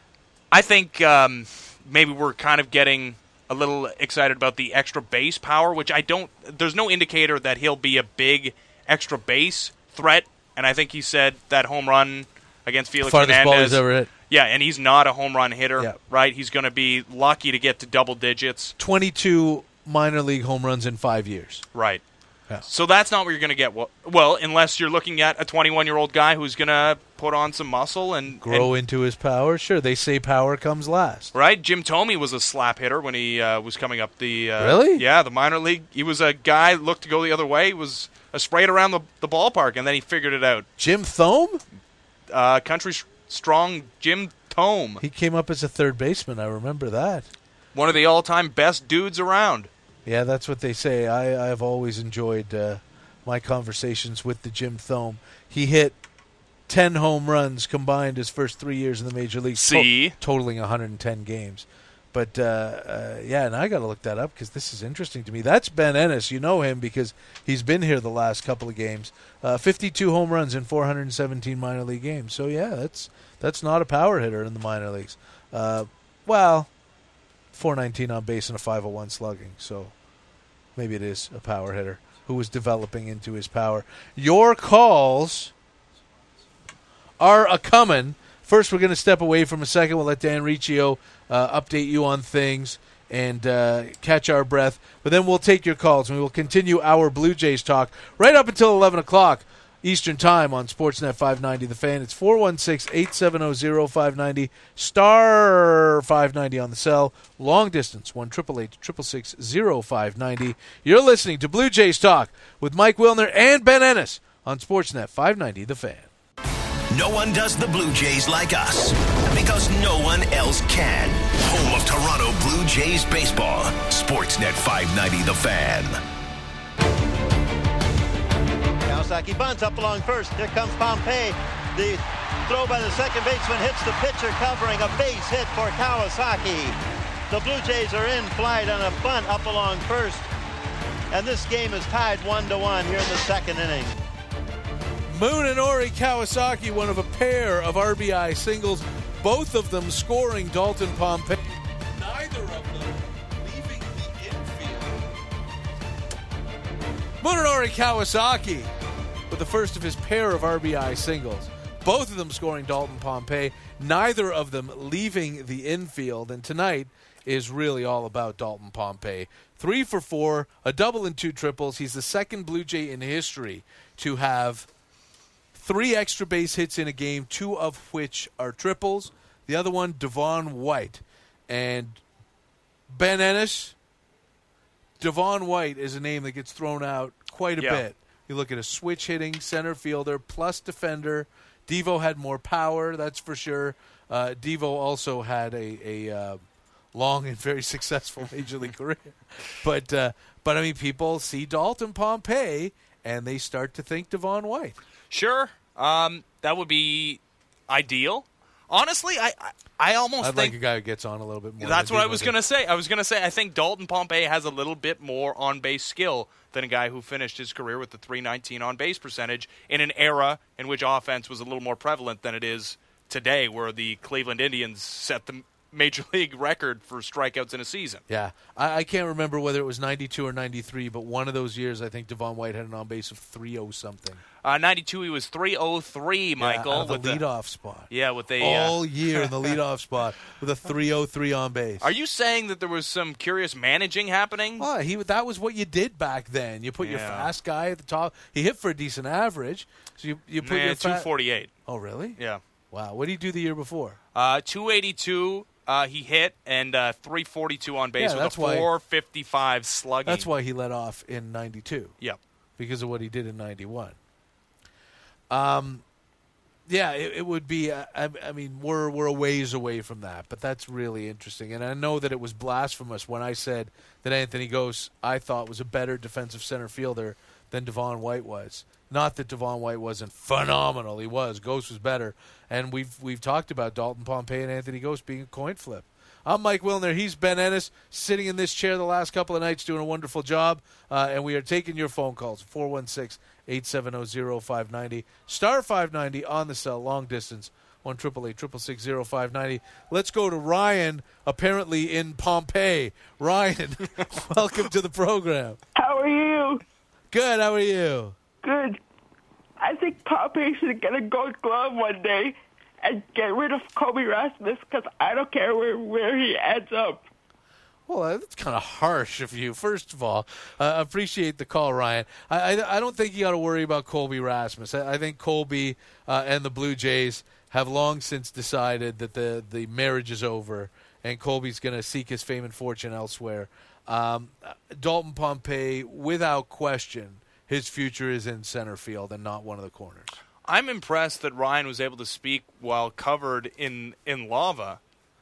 Speaker 14: I think um, maybe we're kind of getting a little excited about the extra base power, which I don't. There's no indicator that he'll be a big extra base threat, and I think he said that home run against Felix
Speaker 1: Farthest
Speaker 14: Hernandez.
Speaker 1: ball he's ever hit.
Speaker 14: Yeah, and he's not a home run hitter,
Speaker 1: Yeah.
Speaker 14: right? He's going to be lucky to get to double digits.
Speaker 1: twenty-two minor league home runs in five years.
Speaker 14: Right.
Speaker 1: Yeah.
Speaker 14: So that's not what you're going to get. Well, unless you're looking at a twenty-one-year-old guy who's going to put on some muscle and
Speaker 1: Grow
Speaker 14: and,
Speaker 1: into his power. Sure, they say power comes last.
Speaker 14: right. Jim Thome was a slap hitter when he uh, was coming up the uh,
Speaker 1: Really?
Speaker 14: Yeah, the minor league. He was a guy looked to go the other way. He was a sprayed around the, the ballpark, and then he figured it out.
Speaker 1: Jim Thome?
Speaker 14: Uh, country sh- strong Jim Thome.
Speaker 1: He came up as a third baseman. I remember that.
Speaker 14: One of the all-time best dudes around.
Speaker 1: Yeah, that's what they say. I, I've always enjoyed uh, my conversations with the Jim Thome. He hit ten home runs combined his first three years in the major leagues,
Speaker 14: See?
Speaker 1: to- totaling one hundred ten games. But, uh, uh, yeah, and I got to look that up because this is interesting to me. That's Ben Ennis. You know him because he's been here the last couple of games. Uh, fifty-two home runs in four hundred seventeen minor league games. So, yeah, that's that's not a power hitter in the minor leagues. Uh, well, four nineteen on base and a five oh one slugging. So maybe it is a power hitter who is developing into his power. Your calls are a-coming. First, we're going to step away from a second. We'll let Dan Riccio uh, update you on things and uh, catch our breath. But then we'll take your calls, and we will continue our Blue Jays talk right up until eleven o'clock Eastern Time on Sportsnet five ninety The Fan. It's four one six, eight seven zero, zero five nine zero, star five ninety on the cell. Long distance, one eight eight eight, six six six, zero five nine zero. You're listening to Blue Jays Talk with Mike Wilner and Ben Ennis on Sportsnet five ninety The Fan.
Speaker 2: No one does the Blue Jays like us because no one else can. Home of Toronto Blue Jays baseball. Sportsnet five ninety The Fan.
Speaker 4: Kawasaki bunts up along first. Here comes Pompey. The throw by the second baseman hits the pitcher, covering a base hit for Kawasaki. The Blue Jays are in flight on a bunt up along first. And this game is tied one to one here in the second inning.
Speaker 1: Munenori Kawasaki, one of a pair of R B I singles, both of them scoring Dalton Pompey. Neither of them leaving the infield. Munenori Kawasaki with the first of his pair of R B I singles, both of them scoring Dalton Pompey, neither of them leaving the infield. And tonight is really all about Dalton Pompey. Three for four, a double and two triples. He's the second Blue Jay in history to have three extra base hits in a game, two of which are triples. The other one, Devon White. And Ben Ennis, Devon White is a name that gets thrown out quite a
Speaker 14: Yeah.
Speaker 1: bit. You look at a switch hitting center fielder plus defender. Devo had more power, that's for sure. Uh, Devo also had a, a uh, long and very successful major league career. But, uh, but I mean, people see Dalton Pompey, and they start to think Devon White.
Speaker 14: Sure, um, that would be ideal. Honestly, I I, I almost
Speaker 1: I'd
Speaker 14: think
Speaker 1: like a guy who gets on a little bit more.
Speaker 14: that's
Speaker 1: than
Speaker 14: what I
Speaker 1: Devo
Speaker 14: was
Speaker 1: did.
Speaker 14: going to say. I was going to say I think Dalton Pompey has a little bit more on-base skill than a guy who finished his career with the three nineteen on-base percentage in an era in which offense was a little more prevalent than it is today, where the Cleveland Indians set the major league record for strikeouts in a season.
Speaker 1: Yeah, I, I can't remember whether it was ninety-two or ninety-three, but one of those years I think Devon White had an on base of three oh something.
Speaker 14: Uh, ninety-two, he was three oh three, Michael.
Speaker 1: Yeah, out of the
Speaker 14: with
Speaker 1: leadoff spot.
Speaker 14: Yeah, with a
Speaker 1: all
Speaker 14: uh,
Speaker 1: year in the leadoff spot with a three oh three on base.
Speaker 14: Are you saying that there was some curious managing happening?
Speaker 1: Well, he that was what you did back then. You put your
Speaker 14: Yeah.
Speaker 1: fast guy at the top. He hit for a decent average, so you you put
Speaker 14: Nah,
Speaker 1: your fa-
Speaker 14: two forty-eight.
Speaker 1: Oh, really?
Speaker 14: Yeah.
Speaker 1: Wow. What did he do the year before?
Speaker 14: Uh, two eighty-two uh, he hit, and uh, three forty-two on base
Speaker 1: Yeah,
Speaker 14: with
Speaker 1: that's
Speaker 14: a
Speaker 1: why-
Speaker 14: four fifty-five slugging.
Speaker 1: That's why he let off in ninety-two.
Speaker 14: Yep.
Speaker 1: Because of what he did in ninety-one. Um, yeah, it, it would be. Uh, I, I mean, we're we're a ways away from that, but that's really interesting. And I know that it was blasphemous when I said that Anthony Gose I thought was a better defensive center fielder than Devon White was. Not that Devon White wasn't phenomenal; he was. Gose was better, and we've we've talked about Dalton Pompey and Anthony Gose being a coin flip. I'm Mike Wilner. He's Ben Ennis, sitting in this chair the last couple of nights, doing a wonderful job. Uh, and we are taking your phone calls, four one six, eight seven zero, zero five nine zero, star five ninety on the cell, long distance, one eight eight eight, six six six, zero five nine zero. Let's go to Ryan, apparently in Pompeii. Ryan, welcome to the program.
Speaker 15: How are you?
Speaker 1: Good, how are you?
Speaker 15: Good. I think Pompey should get a gold glove one day and get rid of Kobe Rasmus because I don't care where, where he ends up.
Speaker 1: Well, that's kind of harsh of you. First of all, uh, appreciate the call, Ryan. I, I, I don't think you got to worry about Colby Rasmus. I, I think Colby uh, and the Blue Jays have long since decided that the, the marriage is over, and Colby's going to seek his fame and fortune elsewhere. Um, Dalton Pompey, without question, his future is in center field and not one of the corners.
Speaker 14: I'm impressed that Ryan was able to speak while covered in, in lava.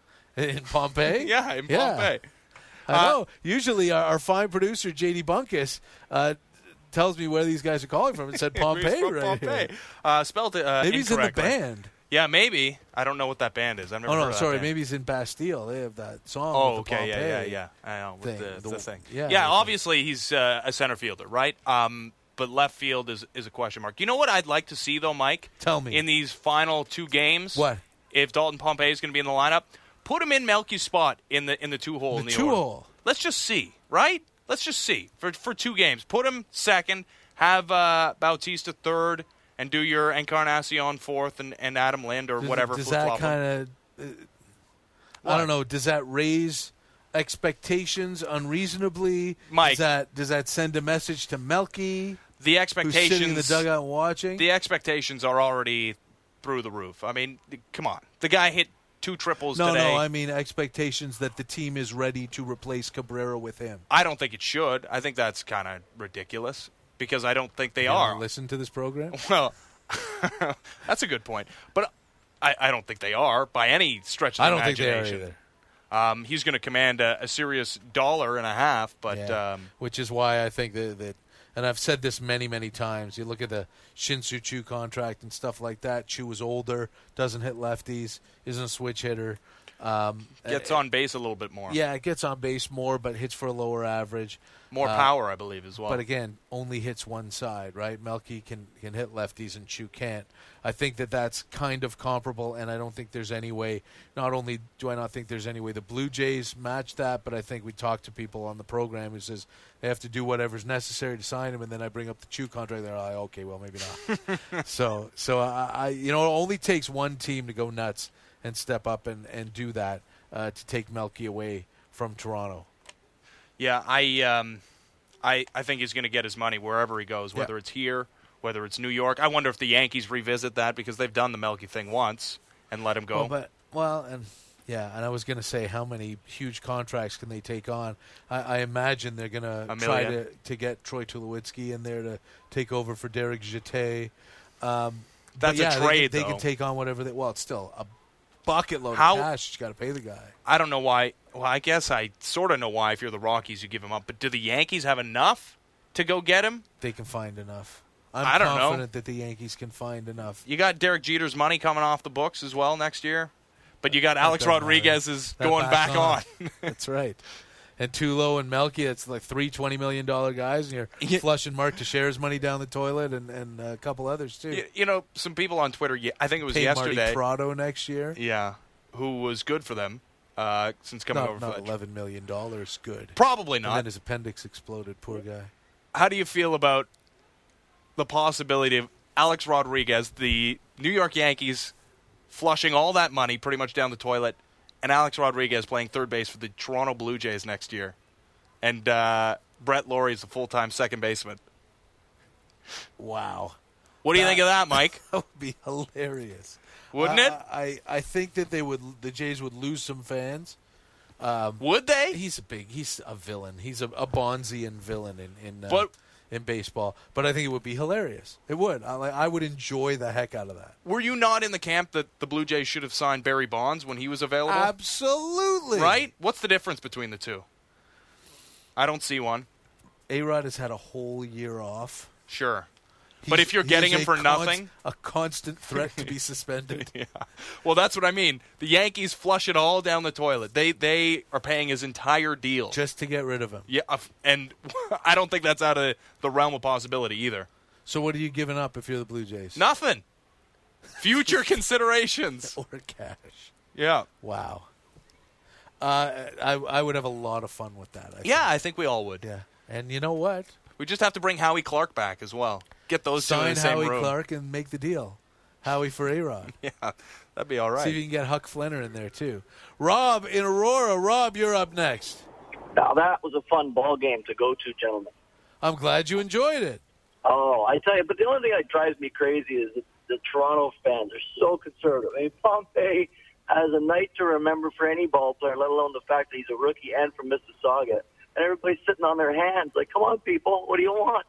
Speaker 1: In Pompeii?
Speaker 14: yeah, in
Speaker 1: Yeah.
Speaker 14: Pompeii.
Speaker 1: I
Speaker 14: Uh,
Speaker 1: know. Usually our, our fine producer, J D Bunkus, uh, tells me where these guys are calling from and said Pompeii
Speaker 14: He's from
Speaker 1: right
Speaker 14: Pompeii.
Speaker 1: here.
Speaker 14: Uh, spelled it uh,
Speaker 1: Maybe he's in the
Speaker 14: incorrectly.
Speaker 1: band.
Speaker 14: Yeah, maybe. I don't know what that band is. I've never
Speaker 1: Oh,
Speaker 14: heard
Speaker 1: no,
Speaker 14: of that
Speaker 1: sorry.
Speaker 14: band.
Speaker 1: Maybe he's in Bastille. They have that song
Speaker 14: Oh,
Speaker 1: with the
Speaker 14: okay, yeah, yeah,
Speaker 1: Pompeii
Speaker 14: yeah. I know, with
Speaker 1: thing.
Speaker 14: the, the thing.
Speaker 1: Yeah,
Speaker 14: Yeah,
Speaker 1: the
Speaker 14: obviously he's uh, a center fielder, right? Um, but left field is, is a question mark. You know what I'd like to see, though, Mike?
Speaker 1: Tell me.
Speaker 14: In these final two games?
Speaker 1: What?
Speaker 14: If Dalton Pompey is going to be in the lineup, put him in Melky's spot in the in the two-hole.
Speaker 1: The
Speaker 14: in the
Speaker 1: two-hole.
Speaker 14: order. Let's just see, right? Let's just see. For for two games. Put him second, have uh, Bautista third, and do your Encarnacion fourth and, and Adam Lind or
Speaker 1: Does,
Speaker 14: whatever.
Speaker 1: Does
Speaker 14: flip-flop
Speaker 1: that
Speaker 14: him.
Speaker 1: kind of, uh, I don't know, does that raise expectations unreasonably?
Speaker 14: Mike.
Speaker 1: Does that, does that send a message to Melky?
Speaker 14: The
Speaker 1: Who's
Speaker 14: expectations
Speaker 1: sitting in the dugout and watching?
Speaker 14: The expectations are already through the roof. I mean, come on. The guy hit two triples
Speaker 1: no,
Speaker 14: today.
Speaker 1: no, I mean expectations that the team is ready to replace Cabrera with him.
Speaker 14: I don't think it should. I think that's kind of ridiculous because I don't think they
Speaker 1: You
Speaker 14: are.
Speaker 1: wanna listen to this program?
Speaker 14: Well, that's a good point. But I, I don't think they are by any stretch of the
Speaker 1: I don't think they are
Speaker 14: imagination.
Speaker 1: either.
Speaker 14: Um, he's going to command a, a serious dollar and a half, but
Speaker 1: Yeah.
Speaker 14: um,
Speaker 1: Which is why I think that, that, and I've said this many, many times, you look at the Shin-Soo Choo contract and stuff like that. Choo was older, doesn't hit lefties, isn't a switch hitter. Um,
Speaker 14: gets
Speaker 1: uh,
Speaker 14: on base a little bit more.
Speaker 1: Yeah, it gets on base more, but hits for a lower average.
Speaker 14: More
Speaker 1: Uh,
Speaker 14: power, I believe, as well.
Speaker 1: But again, only hits one side, right? Melky can, can hit lefties and Choo can't. I think that that's kind of comparable, and I don't think there's any way, not only do I not think there's any way the Blue Jays match that, but I think we talk to people on the program who says they have to do whatever's necessary to sign him, and then I bring up the Choo contract, they're like, okay, well, maybe not. so, so I, I, you know, it only takes one team to go nuts and step up and, and do that uh, to take Melky away from Toronto.
Speaker 14: Yeah, I um, I I think he's going to get his money wherever he goes, whether
Speaker 1: Yeah.
Speaker 14: it's here, whether it's New York. I wonder if the Yankees revisit that because they've done the Melky thing once and let him go.
Speaker 1: Well, but well, and yeah, and I was going to say, how many huge contracts can they take on? I, I imagine they're going to
Speaker 14: A
Speaker 1: try
Speaker 14: million.
Speaker 1: to to get Troy Tulowitzki in there to take over for Derek Jeter. Um, but
Speaker 14: That's a
Speaker 1: yeah, they
Speaker 14: trade,
Speaker 1: can, they
Speaker 14: though.
Speaker 1: can take on whatever they. Well, it's still a bucket load
Speaker 14: How-
Speaker 1: of cash. You got to pay the guy.
Speaker 14: I don't know why. Well, I guess I sort of know why. If you're the Rockies, you give him up. But do the Yankees have enough to go get him?
Speaker 1: They can find enough. I'm
Speaker 14: I don't know.
Speaker 1: confident that the Yankees can find enough.
Speaker 14: You got Derek Jeter's money coming off the books as well next year, but you got
Speaker 1: That
Speaker 14: Alex
Speaker 1: doesn't
Speaker 14: Rodriguez
Speaker 1: matter.
Speaker 14: is
Speaker 1: That
Speaker 14: going back on.
Speaker 1: That's right. And Tulo and Melky, it's like three twenty million dollars guys, and you're
Speaker 14: Yeah.
Speaker 1: flushing Mark Teixeira's money down the toilet and, and a couple others, too.
Speaker 14: you, you know, some people on Twitter. ye- I think it was
Speaker 1: Pay
Speaker 14: yesterday.
Speaker 1: Marty Prado next year.
Speaker 14: Yeah, who was good for them. uh, since coming
Speaker 1: not,
Speaker 14: over.
Speaker 1: Not
Speaker 14: Fletch.
Speaker 1: eleven million dollars good.
Speaker 14: Probably not.
Speaker 1: And then his appendix exploded. Poor guy.
Speaker 14: How do you feel about the possibility of Alex Rodriguez, the New York Yankees, flushing all that money pretty much down the toilet, and Alex Rodriguez playing third base for the Toronto Blue Jays next year, and uh, Brett Laurie is the full-time second baseman?
Speaker 1: Wow.
Speaker 14: What do you
Speaker 1: that,
Speaker 14: think of that, Mike?
Speaker 1: That would be hilarious.
Speaker 14: Wouldn't
Speaker 1: I,
Speaker 14: it?
Speaker 1: I, I think that they would. The Jays would lose some fans. Um,
Speaker 14: would they?
Speaker 1: He's a big. He's a villain. He's a, a Bonzian villain in in, uh,
Speaker 14: but,
Speaker 1: in baseball. But I think it would be hilarious. It would. I, I would enjoy the heck out of that.
Speaker 14: Were you not in the camp that the Blue Jays should have signed Barry Bonds when he was available?
Speaker 1: Absolutely.
Speaker 14: Right? What's the difference between the two? I don't see one.
Speaker 1: A-Rod has had a whole year off.
Speaker 14: Sure.
Speaker 1: He's,
Speaker 14: but if you're getting him for
Speaker 1: const,
Speaker 14: nothing,
Speaker 1: a constant threat to be suspended.
Speaker 14: Yeah. Well, that's what I mean. The Yankees flush it all down the toilet. They they are paying his entire deal
Speaker 1: just to get rid of him.
Speaker 14: Yeah, and I don't think that's out of the realm of possibility either.
Speaker 1: So what are you giving up if you're the Blue Jays?
Speaker 14: Nothing. Future considerations
Speaker 1: or cash.
Speaker 14: Yeah.
Speaker 1: Wow. Uh, I I would have a lot of fun with that. I
Speaker 14: yeah,
Speaker 1: think.
Speaker 14: I think we all would.
Speaker 1: Yeah. And you know what?
Speaker 14: We just have to bring Howie Clark back as well. Get those
Speaker 1: Sign
Speaker 14: two in the same
Speaker 1: Howie
Speaker 14: room.
Speaker 1: Clark and make the deal. Howie for A-Rod.
Speaker 14: Yeah, that'd be all right.
Speaker 1: See if you can get Huck Flenner in there, too. Rob in Aurora. Rob, you're up next.
Speaker 16: Now, that was a fun ball game to go to, gentlemen.
Speaker 1: I'm glad you enjoyed it.
Speaker 16: Oh, I tell you, but the only thing that drives me crazy is the, the Toronto fans are so conservative. I mean, Pompey has a night to remember for any ball player, let alone the fact that he's a rookie and from Mississauga. And everybody's sitting on their hands like, come on, people, what do you want?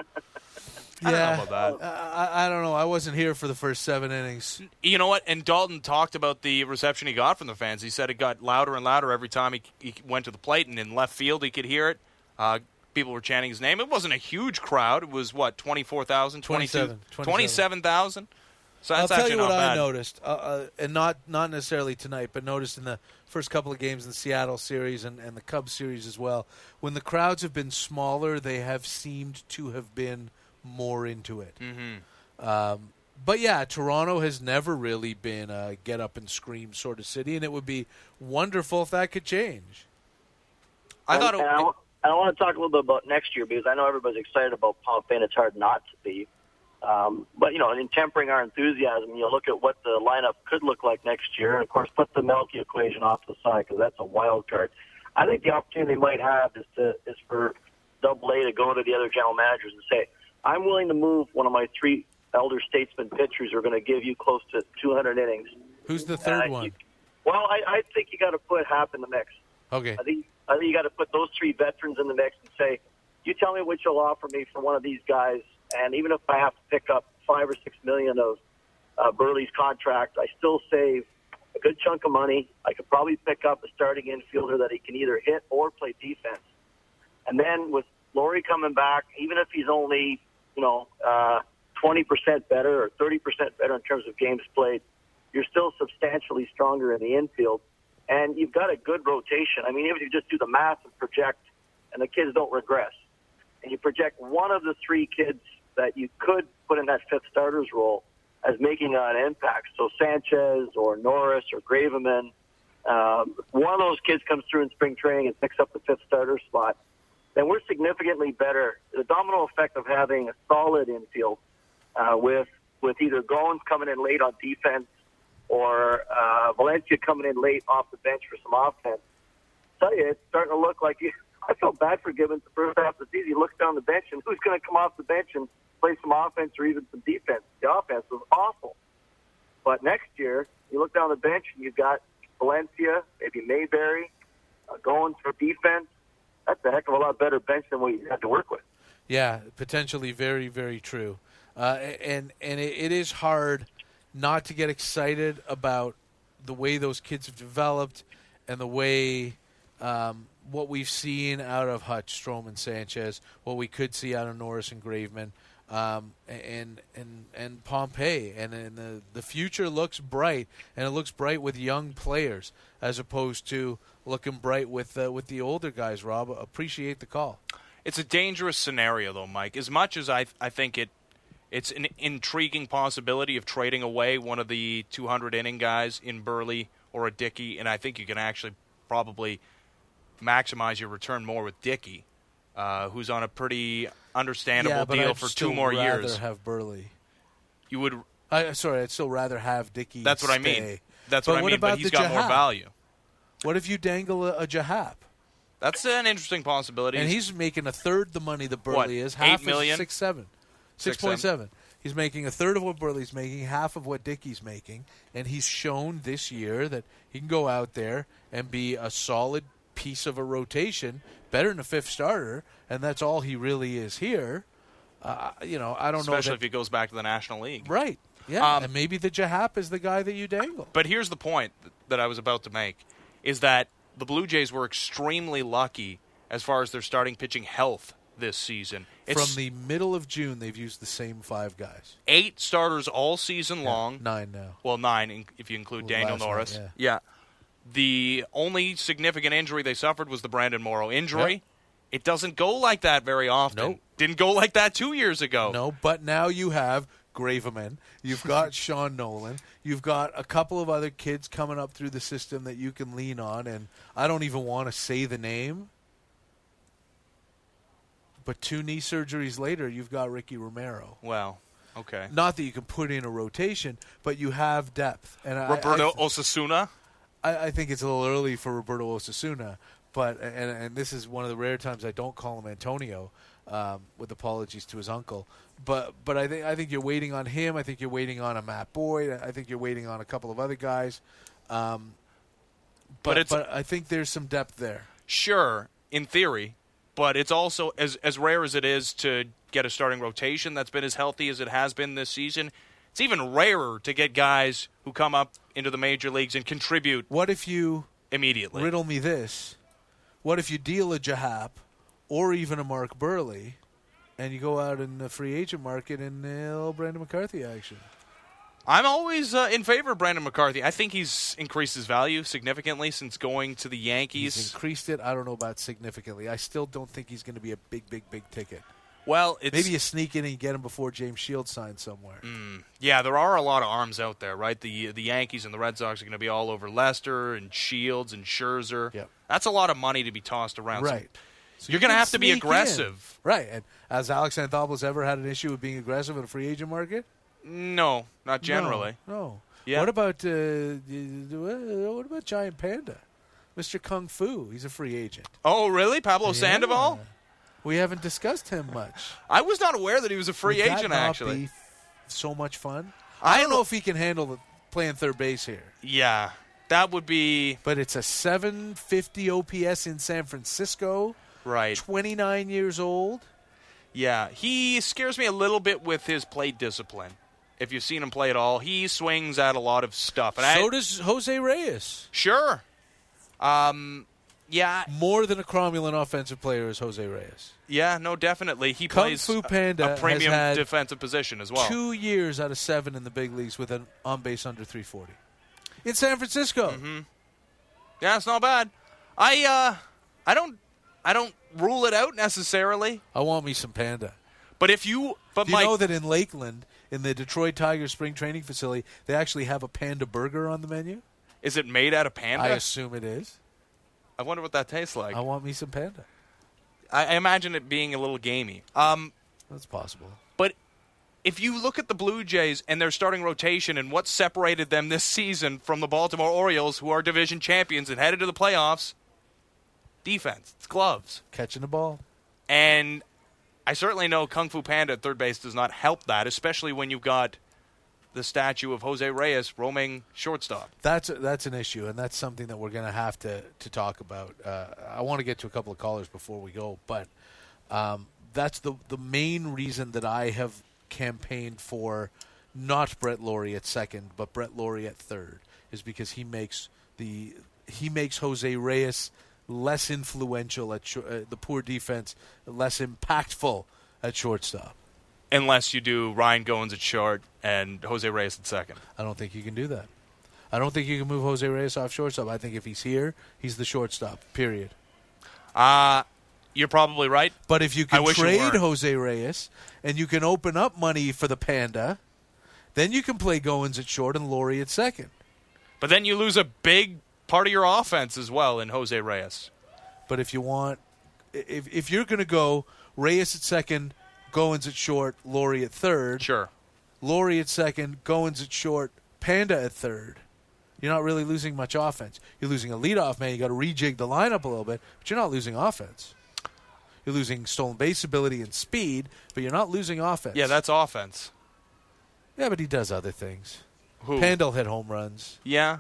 Speaker 14: I
Speaker 1: yeah,
Speaker 14: don't know about that.
Speaker 1: Uh, I, I don't know. I wasn't here for the first seven innings.
Speaker 14: You know what? And Dalton talked about the reception he got from the fans. He said it got louder and louder every time he, he went to the plate, and in left field he could hear it. Uh, people were chanting his name. It wasn't a huge crowd. It was, what, twenty-four thousand?
Speaker 1: twenty-seven.
Speaker 14: twenty-seven thousand? So that's
Speaker 1: I'll tell
Speaker 14: actually
Speaker 1: you what
Speaker 14: not
Speaker 1: I
Speaker 14: bad.
Speaker 1: noticed, uh, uh, and not not necessarily tonight, but noticed in the first couple of games in the Seattle series and, and the Cubs series as well. When the crowds have been smaller, they have seemed to have been more into it.
Speaker 14: Mm-hmm.
Speaker 1: Um, but yeah, Toronto has never really been a get up and scream sort of city, and it would be wonderful if that could change.
Speaker 14: I
Speaker 16: and,
Speaker 14: thought it,
Speaker 16: and I, and I want to talk a little bit about next year because I know everybody's excited about Pompey, and it's hard not to be. Um, but, you know, in tempering our enthusiasm, you look at what the lineup could look like next year, and, of course, put the Melky equation off to the side because that's a wild card. I think the opportunity they might have is to is for Double A to go to the other general managers and say, I'm willing to move one of my three elder statesman pitchers who are going to give you close to two hundred innings.
Speaker 1: Who's the third
Speaker 16: uh,
Speaker 1: one?
Speaker 16: You, well, I, I think you got to put Happ in the mix.
Speaker 1: Okay.
Speaker 16: I think I think you got to put those three veterans in the mix and say, you tell me what you'll offer me for one of these guys, and even if I have to pick up five or six million of uh, Burley's contract, I still save a good chunk of money. I could probably pick up a starting infielder that he can either hit or play defense. And then with Laurie coming back, even if he's only, you know, uh, twenty percent better or thirty percent better in terms of games played, you're still substantially stronger in the infield. And you've got a good rotation. I mean, even if you just do the math and project, and the kids don't regress, and you project one of the three kids that you could put in that fifth starter's role as making an impact. So Sanchez or Norris or Graveman, um, one of those kids comes through in spring training and picks up the fifth starter spot, then we're significantly better. The domino effect of having a solid infield uh, with with either Goins coming in late on defense or uh, Valencia coming in late off the bench for some offense. I tell you, it's starting to look like you. I felt bad for Gibbons the first half of the season. He looks down the bench, and who's going to come off the bench and play some offense or even some defense? The offense was awful. But next year, you look down the bench, and you've got Valencia, maybe Mayberry, uh, going for defense. That's a heck of a lot better bench than what you had to work with.
Speaker 1: Yeah, potentially very, very true. Uh, and and it, it is hard not to get excited about the way those kids have developed and the way um, what we've seen out of Hutch, Stroman, Sanchez, what we could see out of Norris and Graveman, um, and and and Pompey, and, and the the future looks bright, and it looks bright with young players as opposed to looking bright with uh, with the older guys. Rob, appreciate the call.
Speaker 14: It's a dangerous scenario, though, Mike. As much as I I think it. It's an intriguing possibility of trading away one of the two hundred inning guys in Burley or a Dickey, and I think you can actually probably maximize your return more with Dickey, uh, who's on a pretty understandable
Speaker 1: yeah, but
Speaker 14: deal
Speaker 1: I'd
Speaker 14: for
Speaker 1: still
Speaker 14: two more
Speaker 1: rather
Speaker 14: years.
Speaker 1: Have Burley.
Speaker 14: You would.
Speaker 1: I, sorry, I'd still rather have Dickey.
Speaker 14: That's what I
Speaker 1: stay.
Speaker 14: mean. That's
Speaker 1: but
Speaker 14: what I
Speaker 1: what
Speaker 14: mean.
Speaker 1: About
Speaker 14: but he's
Speaker 1: the
Speaker 14: got more
Speaker 1: Jahap?
Speaker 14: value.
Speaker 1: What if you dangle a, a Jahap?
Speaker 14: That's an interesting possibility.
Speaker 1: And he's making a third the money that Burley
Speaker 14: What,
Speaker 1: is. Half
Speaker 14: eight million?
Speaker 1: Is six seven.
Speaker 14: Six,
Speaker 1: Six point seven. He's making a third of what Burley's making, half of what Dickey's making, and he's shown this year that he can go out there and be a solid piece of a rotation, better than a fifth starter, and that's all he really is here. Uh, you know, I don't
Speaker 14: Especially
Speaker 1: know. Especially
Speaker 14: if he goes back to the National League.
Speaker 1: Right. Yeah,
Speaker 14: Um,
Speaker 1: and maybe the Jahap is the guy that you dangle.
Speaker 14: But here's the point that I was about to make, is that the Blue Jays were extremely lucky as far as their starting pitching health this season. It's
Speaker 1: From the middle of June, they've used the same five guys.
Speaker 14: eight starters all season
Speaker 1: Yeah,
Speaker 14: long.
Speaker 1: nine now.
Speaker 14: Well, nine in- if you include
Speaker 1: Well,
Speaker 14: Daniel
Speaker 1: last one,
Speaker 14: Norris.
Speaker 1: yeah.
Speaker 14: yeah. The only significant injury they suffered was the Brandon Morrow injury.
Speaker 1: Yep.
Speaker 14: It doesn't go like that very often.
Speaker 1: Nope.
Speaker 14: Didn't go like that two years ago.
Speaker 1: No, but now you have Graveman. You've got Sean Nolan. You've got a couple of other kids coming up through the system that you can lean on, and I don't even want to say the name. But two knee surgeries later, you've got Ricky Romero.
Speaker 14: Well, okay.
Speaker 1: Not that you can put in a rotation, but you have depth. And I-
Speaker 14: Roberto
Speaker 1: I,
Speaker 14: Osasuna?
Speaker 1: I, I think it's a little early for Roberto Osasuna, but and, and this is one of the rare times I don't call him Antonio, um, with apologies to his uncle. But but I think I think you're waiting on him. I think you're waiting on a Matt Boyd. I think you're waiting on a couple of other guys. Um, but
Speaker 14: But it's-
Speaker 1: but I think there's some depth there.
Speaker 14: Sure, in theory, but it's also as as rare as it is to get a starting rotation that's been as healthy as it has been this season. It's even rarer to get guys who come up into the major leagues and contribute.
Speaker 1: What if you
Speaker 14: immediately
Speaker 1: riddle me this? What if you deal a Jahap or even a Mark Burley, and you go out in the free agent market and nail Brandon McCarthy action?
Speaker 14: I'm always uh, in favor of Brandon McCarthy. I think he's increased his value significantly since going to the Yankees.
Speaker 1: He's increased it. I don't know about significantly. I still don't think he's going to be a big, big, big ticket.
Speaker 14: Well, it's,
Speaker 1: maybe you sneak in and get him before James Shields signs somewhere.
Speaker 14: Mm, yeah, there are a lot of arms out there, right? The the Yankees and the Red Sox are going to be all over Lester and Shields and Scherzer.
Speaker 1: Yep.
Speaker 14: That's a lot of money to be tossed around.
Speaker 1: Right.
Speaker 14: So
Speaker 1: So
Speaker 14: you're
Speaker 1: you
Speaker 14: going to
Speaker 1: can
Speaker 14: have to be
Speaker 1: sneak
Speaker 14: aggressive.
Speaker 1: in. Right. And has Alex Anthopoulos ever had an issue with being aggressive in a free agent market?
Speaker 14: No, not generally.
Speaker 1: No. no.
Speaker 14: Yeah.
Speaker 1: What about uh, what about Giant Panda, Mister Kung Fu? He's a free agent.
Speaker 14: Oh, really? Pablo
Speaker 1: Yeah.
Speaker 14: Sandoval?
Speaker 1: We haven't discussed him much.
Speaker 14: I was not aware that he was a free
Speaker 1: Would that
Speaker 14: agent,
Speaker 1: not
Speaker 14: actually.
Speaker 1: be so much fun.
Speaker 14: I
Speaker 1: I don't know if he can handle the, playing third base here.
Speaker 14: Yeah, that would be.
Speaker 1: But it's a seven fifty O P S in San Francisco.
Speaker 14: Right.
Speaker 1: twenty-nine years old.
Speaker 14: Yeah, he scares me a little bit with his plate discipline. If you've seen him play at all, he swings at a lot of stuff. And
Speaker 1: so
Speaker 14: I,
Speaker 1: does Jose Reyes.
Speaker 14: Sure. Um, yeah.
Speaker 1: More than a cromulent offensive player is Jose Reyes.
Speaker 14: Yeah, no, definitely. He
Speaker 1: Kung
Speaker 14: plays
Speaker 1: Fu
Speaker 14: a-
Speaker 1: Panda
Speaker 14: a premium
Speaker 1: has had
Speaker 14: defensive position as well.
Speaker 1: Two years out of seven in the big leagues with an on-base under three forty. In San Francisco.
Speaker 14: Mm-hmm. Yeah, it's not bad. I uh, I don't, I don't rule it out necessarily.
Speaker 1: I want me some Panda.
Speaker 14: But if you, but
Speaker 1: Do you
Speaker 14: Mike,
Speaker 1: know that in Lakeland, in the Detroit Tigers spring training facility, they actually have a Panda burger on the menu?
Speaker 14: is it made out of panda?
Speaker 1: I assume it is.
Speaker 14: I wonder what that tastes like.
Speaker 1: I want me some Panda.
Speaker 14: I, I imagine it being a little gamey. Um,
Speaker 1: That's possible.
Speaker 14: But if you look at the Blue Jays and their starting rotation and what separated them this season from the Baltimore Orioles, who are division champions and headed to the playoffs, defense. It's gloves.
Speaker 1: Catching the ball.
Speaker 14: And I certainly know Kung Fu Panda at third base does not help that, especially when you've got the statue of Jose Reyes roaming shortstop.
Speaker 1: That's a, that's an issue, and that's something that we're going to have to to talk about. Uh, I want to get to a couple of callers before we go, but um, that's the the main reason that I have campaigned for not Brett Laurie at second, but Brett Laurie at third, is because he makes the he makes Jose Reyes less influential at sh- uh, the poor defense, less impactful at shortstop.
Speaker 14: Unless you do Ryan Goins at short and Jose Reyes at second.
Speaker 1: I don't think you can do that. I don't think you can move Jose Reyes off shortstop. I think if he's here, he's the shortstop, period.
Speaker 14: Uh, you're probably right.
Speaker 1: But if you
Speaker 14: I
Speaker 1: can
Speaker 14: wish you
Speaker 1: trade
Speaker 14: weren't.
Speaker 1: Jose Reyes and you can open up money for the Panda, then you can play Goins at short and Laurie at second.
Speaker 14: But then you lose a big part of your offense as well in Jose Reyes.
Speaker 1: But if you want, if if you're going to go Reyes at second, Goins at short, Laurie at third.
Speaker 14: Sure.
Speaker 1: Laurie at second, Goins at short, Panda at third. You're not really losing much offense. You're losing a leadoff man. You got to rejig the lineup a little bit, but you're not losing offense. You're losing stolen base ability and speed, but you're not losing offense.
Speaker 14: Yeah, that's offense.
Speaker 1: Yeah, but he does other things.
Speaker 14: Who?
Speaker 1: Panda hit home runs.
Speaker 14: Yeah.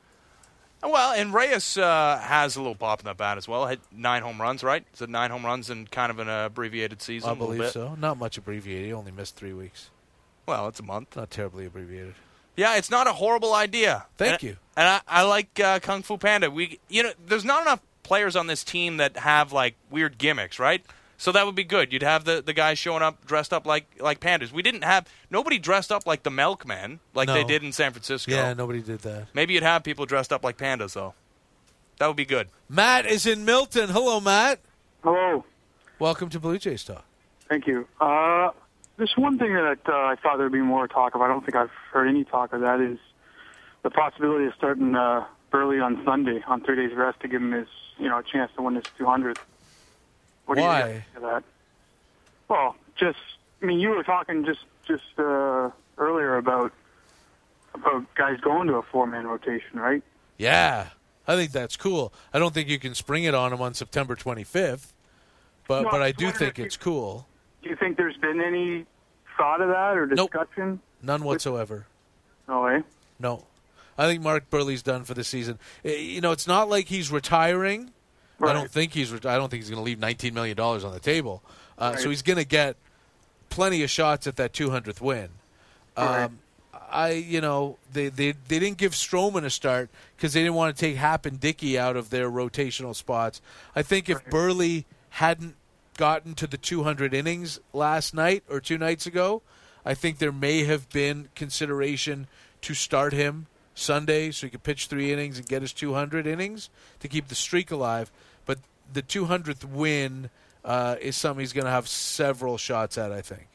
Speaker 14: Well, and Reyes uh, has a little pop in that bat as well. Had nine home runs, right? Is it nine home runs in kind of an abbreviated season?
Speaker 1: I
Speaker 14: a little
Speaker 1: believe
Speaker 14: bit?
Speaker 1: so. Not much abbreviated. He only missed three weeks.
Speaker 14: Well, it's a month.
Speaker 1: Not terribly abbreviated.
Speaker 14: Yeah, it's not a horrible idea.
Speaker 1: Thank
Speaker 14: and,
Speaker 1: you.
Speaker 14: And I, I like uh, Kung Fu Panda. We, you know, there's not enough players on this team that have like weird gimmicks, right? So that would be good. You'd have the, the guys showing up dressed up like like pandas. We didn't have nobody dressed up like the Milkmen like
Speaker 1: No.
Speaker 14: they did in San Francisco.
Speaker 1: Yeah, nobody did that.
Speaker 14: Maybe you'd have people dressed up like pandas though. That would be good.
Speaker 1: Matt is in Milton. Hello, Matt.
Speaker 17: Hello.
Speaker 1: Welcome to Blue Jays Talk.
Speaker 17: Thank you. Uh, there's one thing that uh, I thought there would be more talk of. I don't think I've heard any talk of that is the possibility of starting uh, Burley on Sunday on three days rest to give him his, you know, a chance to win his two hundredth. What
Speaker 1: Why?
Speaker 17: do you think of that? Well, just I mean, you were talking just just uh, earlier about about guys going to a four man rotation, right?
Speaker 1: Yeah, I think that's cool. I don't think you can spring it on him on September twenty-fifth, but
Speaker 17: No,
Speaker 1: but I
Speaker 17: I
Speaker 1: do
Speaker 17: wonder
Speaker 1: think
Speaker 17: if
Speaker 1: it's cool.
Speaker 17: Do you think there's been any thought of that or discussion?
Speaker 1: None whatsoever.
Speaker 17: No way.
Speaker 1: No. I think Mark Burley's done for the season. Eh, You know, it's not like he's retiring. I don't think he's. Re- I don't think he's going to leave nineteen million dollars on the table. Uh,
Speaker 17: Right.
Speaker 1: So he's going to get plenty of shots at that two hundredth win.
Speaker 17: Right.
Speaker 1: Um, I, you know, they, they they didn't give Stroman a start because they didn't want to take Happ and Dickey out of their rotational spots. I think if Burley hadn't gotten to the two hundred innings last night or two nights ago, I think there may have been consideration to start him Sunday so he could pitch three innings and get his two hundred innings to keep the streak alive. But the two hundredth win uh, is something he's going to have several shots at, I think.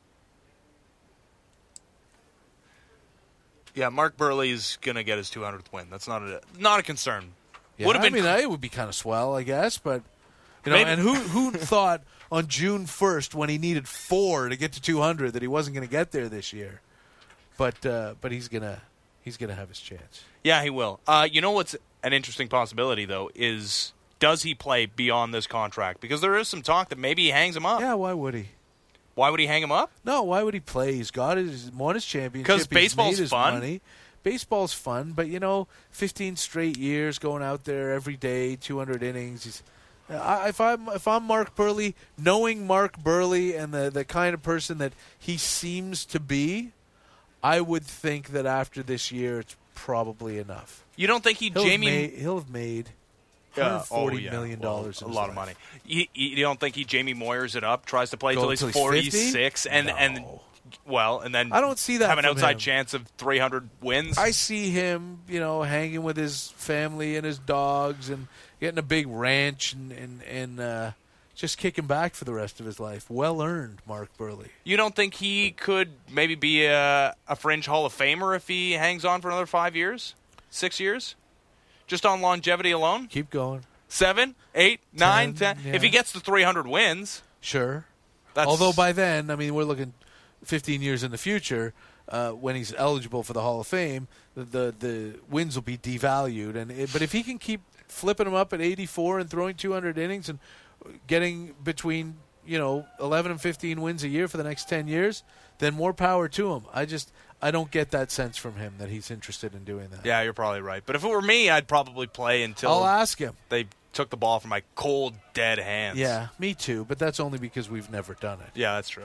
Speaker 14: Yeah, Mark Burley's going to get his two hundredth win. That's not a not a concern.
Speaker 1: Yeah,
Speaker 14: Would have
Speaker 1: I
Speaker 14: been
Speaker 1: mean, it would be kind of swell, I guess, but you know,
Speaker 14: Maybe-
Speaker 1: and who who thought on June first when he needed four to get to two hundred that he wasn't going to get there this year? But uh, but he's gonna he's gonna have his chance.
Speaker 14: Yeah, he will. Uh, you know what's an interesting possibility, though, is does he play beyond this contract? Because there is some talk that maybe he hangs him up.
Speaker 1: Yeah, why would he?
Speaker 14: Why would he hang him up?
Speaker 1: No, why would he play? He's got his he's won his championship.
Speaker 14: 'Cause
Speaker 1: He's
Speaker 14: baseball's
Speaker 1: made his
Speaker 14: fun.
Speaker 1: Money. Baseball's fun, but you know, fifteen straight years going out there every day, two hundred innings. He's, I, if I'm if I'm Mark Burley, knowing Mark Burley and the the kind of person that he seems to be, I would think that after this year, it's probably enough.
Speaker 14: You don't think he
Speaker 1: He'll
Speaker 14: Jamie?
Speaker 1: have made, he'll have made
Speaker 14: Yeah,
Speaker 1: one hundred forty
Speaker 14: oh, yeah.
Speaker 1: million
Speaker 14: Well,
Speaker 1: dollars.
Speaker 14: a
Speaker 1: in his
Speaker 14: lot of
Speaker 1: life.
Speaker 14: money. You, you don't think he Jamie Moyers it up, tries to play
Speaker 1: Go
Speaker 14: till he's
Speaker 1: till he's
Speaker 14: forty-six,
Speaker 1: fifty?
Speaker 14: and and well, and then
Speaker 1: I don't see that
Speaker 14: have an
Speaker 1: from
Speaker 14: outside
Speaker 1: him.
Speaker 14: chance of three hundred wins.
Speaker 1: I see him, you know, hanging with his family and his dogs and getting a big ranch and and, and uh, just kicking back for the rest of his life. Well earned, Mark Burley.
Speaker 14: You don't think he could maybe be a, a fringe Hall of Famer if he hangs on for another five years, six years, just on longevity alone?
Speaker 1: Keep going.
Speaker 14: Seven, eight, nine, ten.
Speaker 1: yeah.
Speaker 14: If he gets to three hundred wins,
Speaker 1: Sure.
Speaker 14: That's-
Speaker 1: Although by then, I mean, we're looking fifteen years in the future uh, when he's eligible for the Hall of Fame. The the, the wins will be devalued, and it, but if he can keep flipping them up at eighty-four and throwing two hundred innings and getting between you know eleven and fifteen wins a year for the next ten years, then more power to him. I just I don't get that sense from him that he's interested in doing that.
Speaker 14: yeah, you're probably right. But if it were me, I'd probably play until
Speaker 1: I'll ask him.
Speaker 14: they took the ball from my cold, dead hands.
Speaker 1: Yeah, me too. But that's only because we've never done it.
Speaker 14: Yeah, that's true.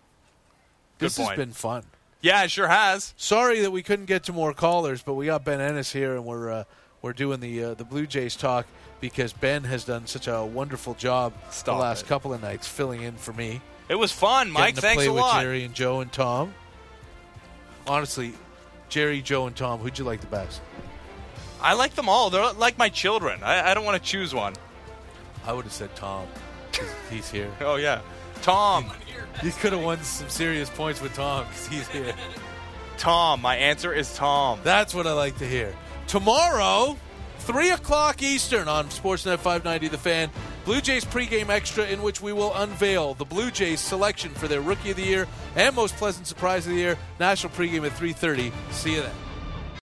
Speaker 14: Good
Speaker 1: This has
Speaker 14: point.
Speaker 1: been fun.
Speaker 14: Yeah, it sure has.
Speaker 1: Sorry that we couldn't get to more callers, but we got Ben Ennis here, and we're uh, we're doing the uh, the Blue Jays talk because Ben has done such a wonderful job
Speaker 14: Stop
Speaker 1: the last
Speaker 14: it.
Speaker 1: couple of nights filling in for me.
Speaker 14: It was fun, Mike.
Speaker 1: Getting to
Speaker 14: Thanks
Speaker 1: play
Speaker 14: a
Speaker 1: with
Speaker 14: lot.
Speaker 1: Jerry and Joe and Tom. Honestly, Jerry, Joe, and Tom, who'd you like the best?
Speaker 14: I like them all. They're like my children. I, I don't want to choose one.
Speaker 1: I would have said Tom. 'Cause he's here.
Speaker 14: Oh, yeah. Tom.
Speaker 1: You could have won some serious points with Tom because he's here.
Speaker 14: Tom. My answer is Tom.
Speaker 1: That's what I like to hear. tomorrow, three o'clock Eastern on Sportsnet five ninety The Fan, Blue Jays pregame extra in which we will unveil the Blue Jays selection for their Rookie of the Year and Most Pleasant Surprise of the Year. National pregame at three thirty. See you then.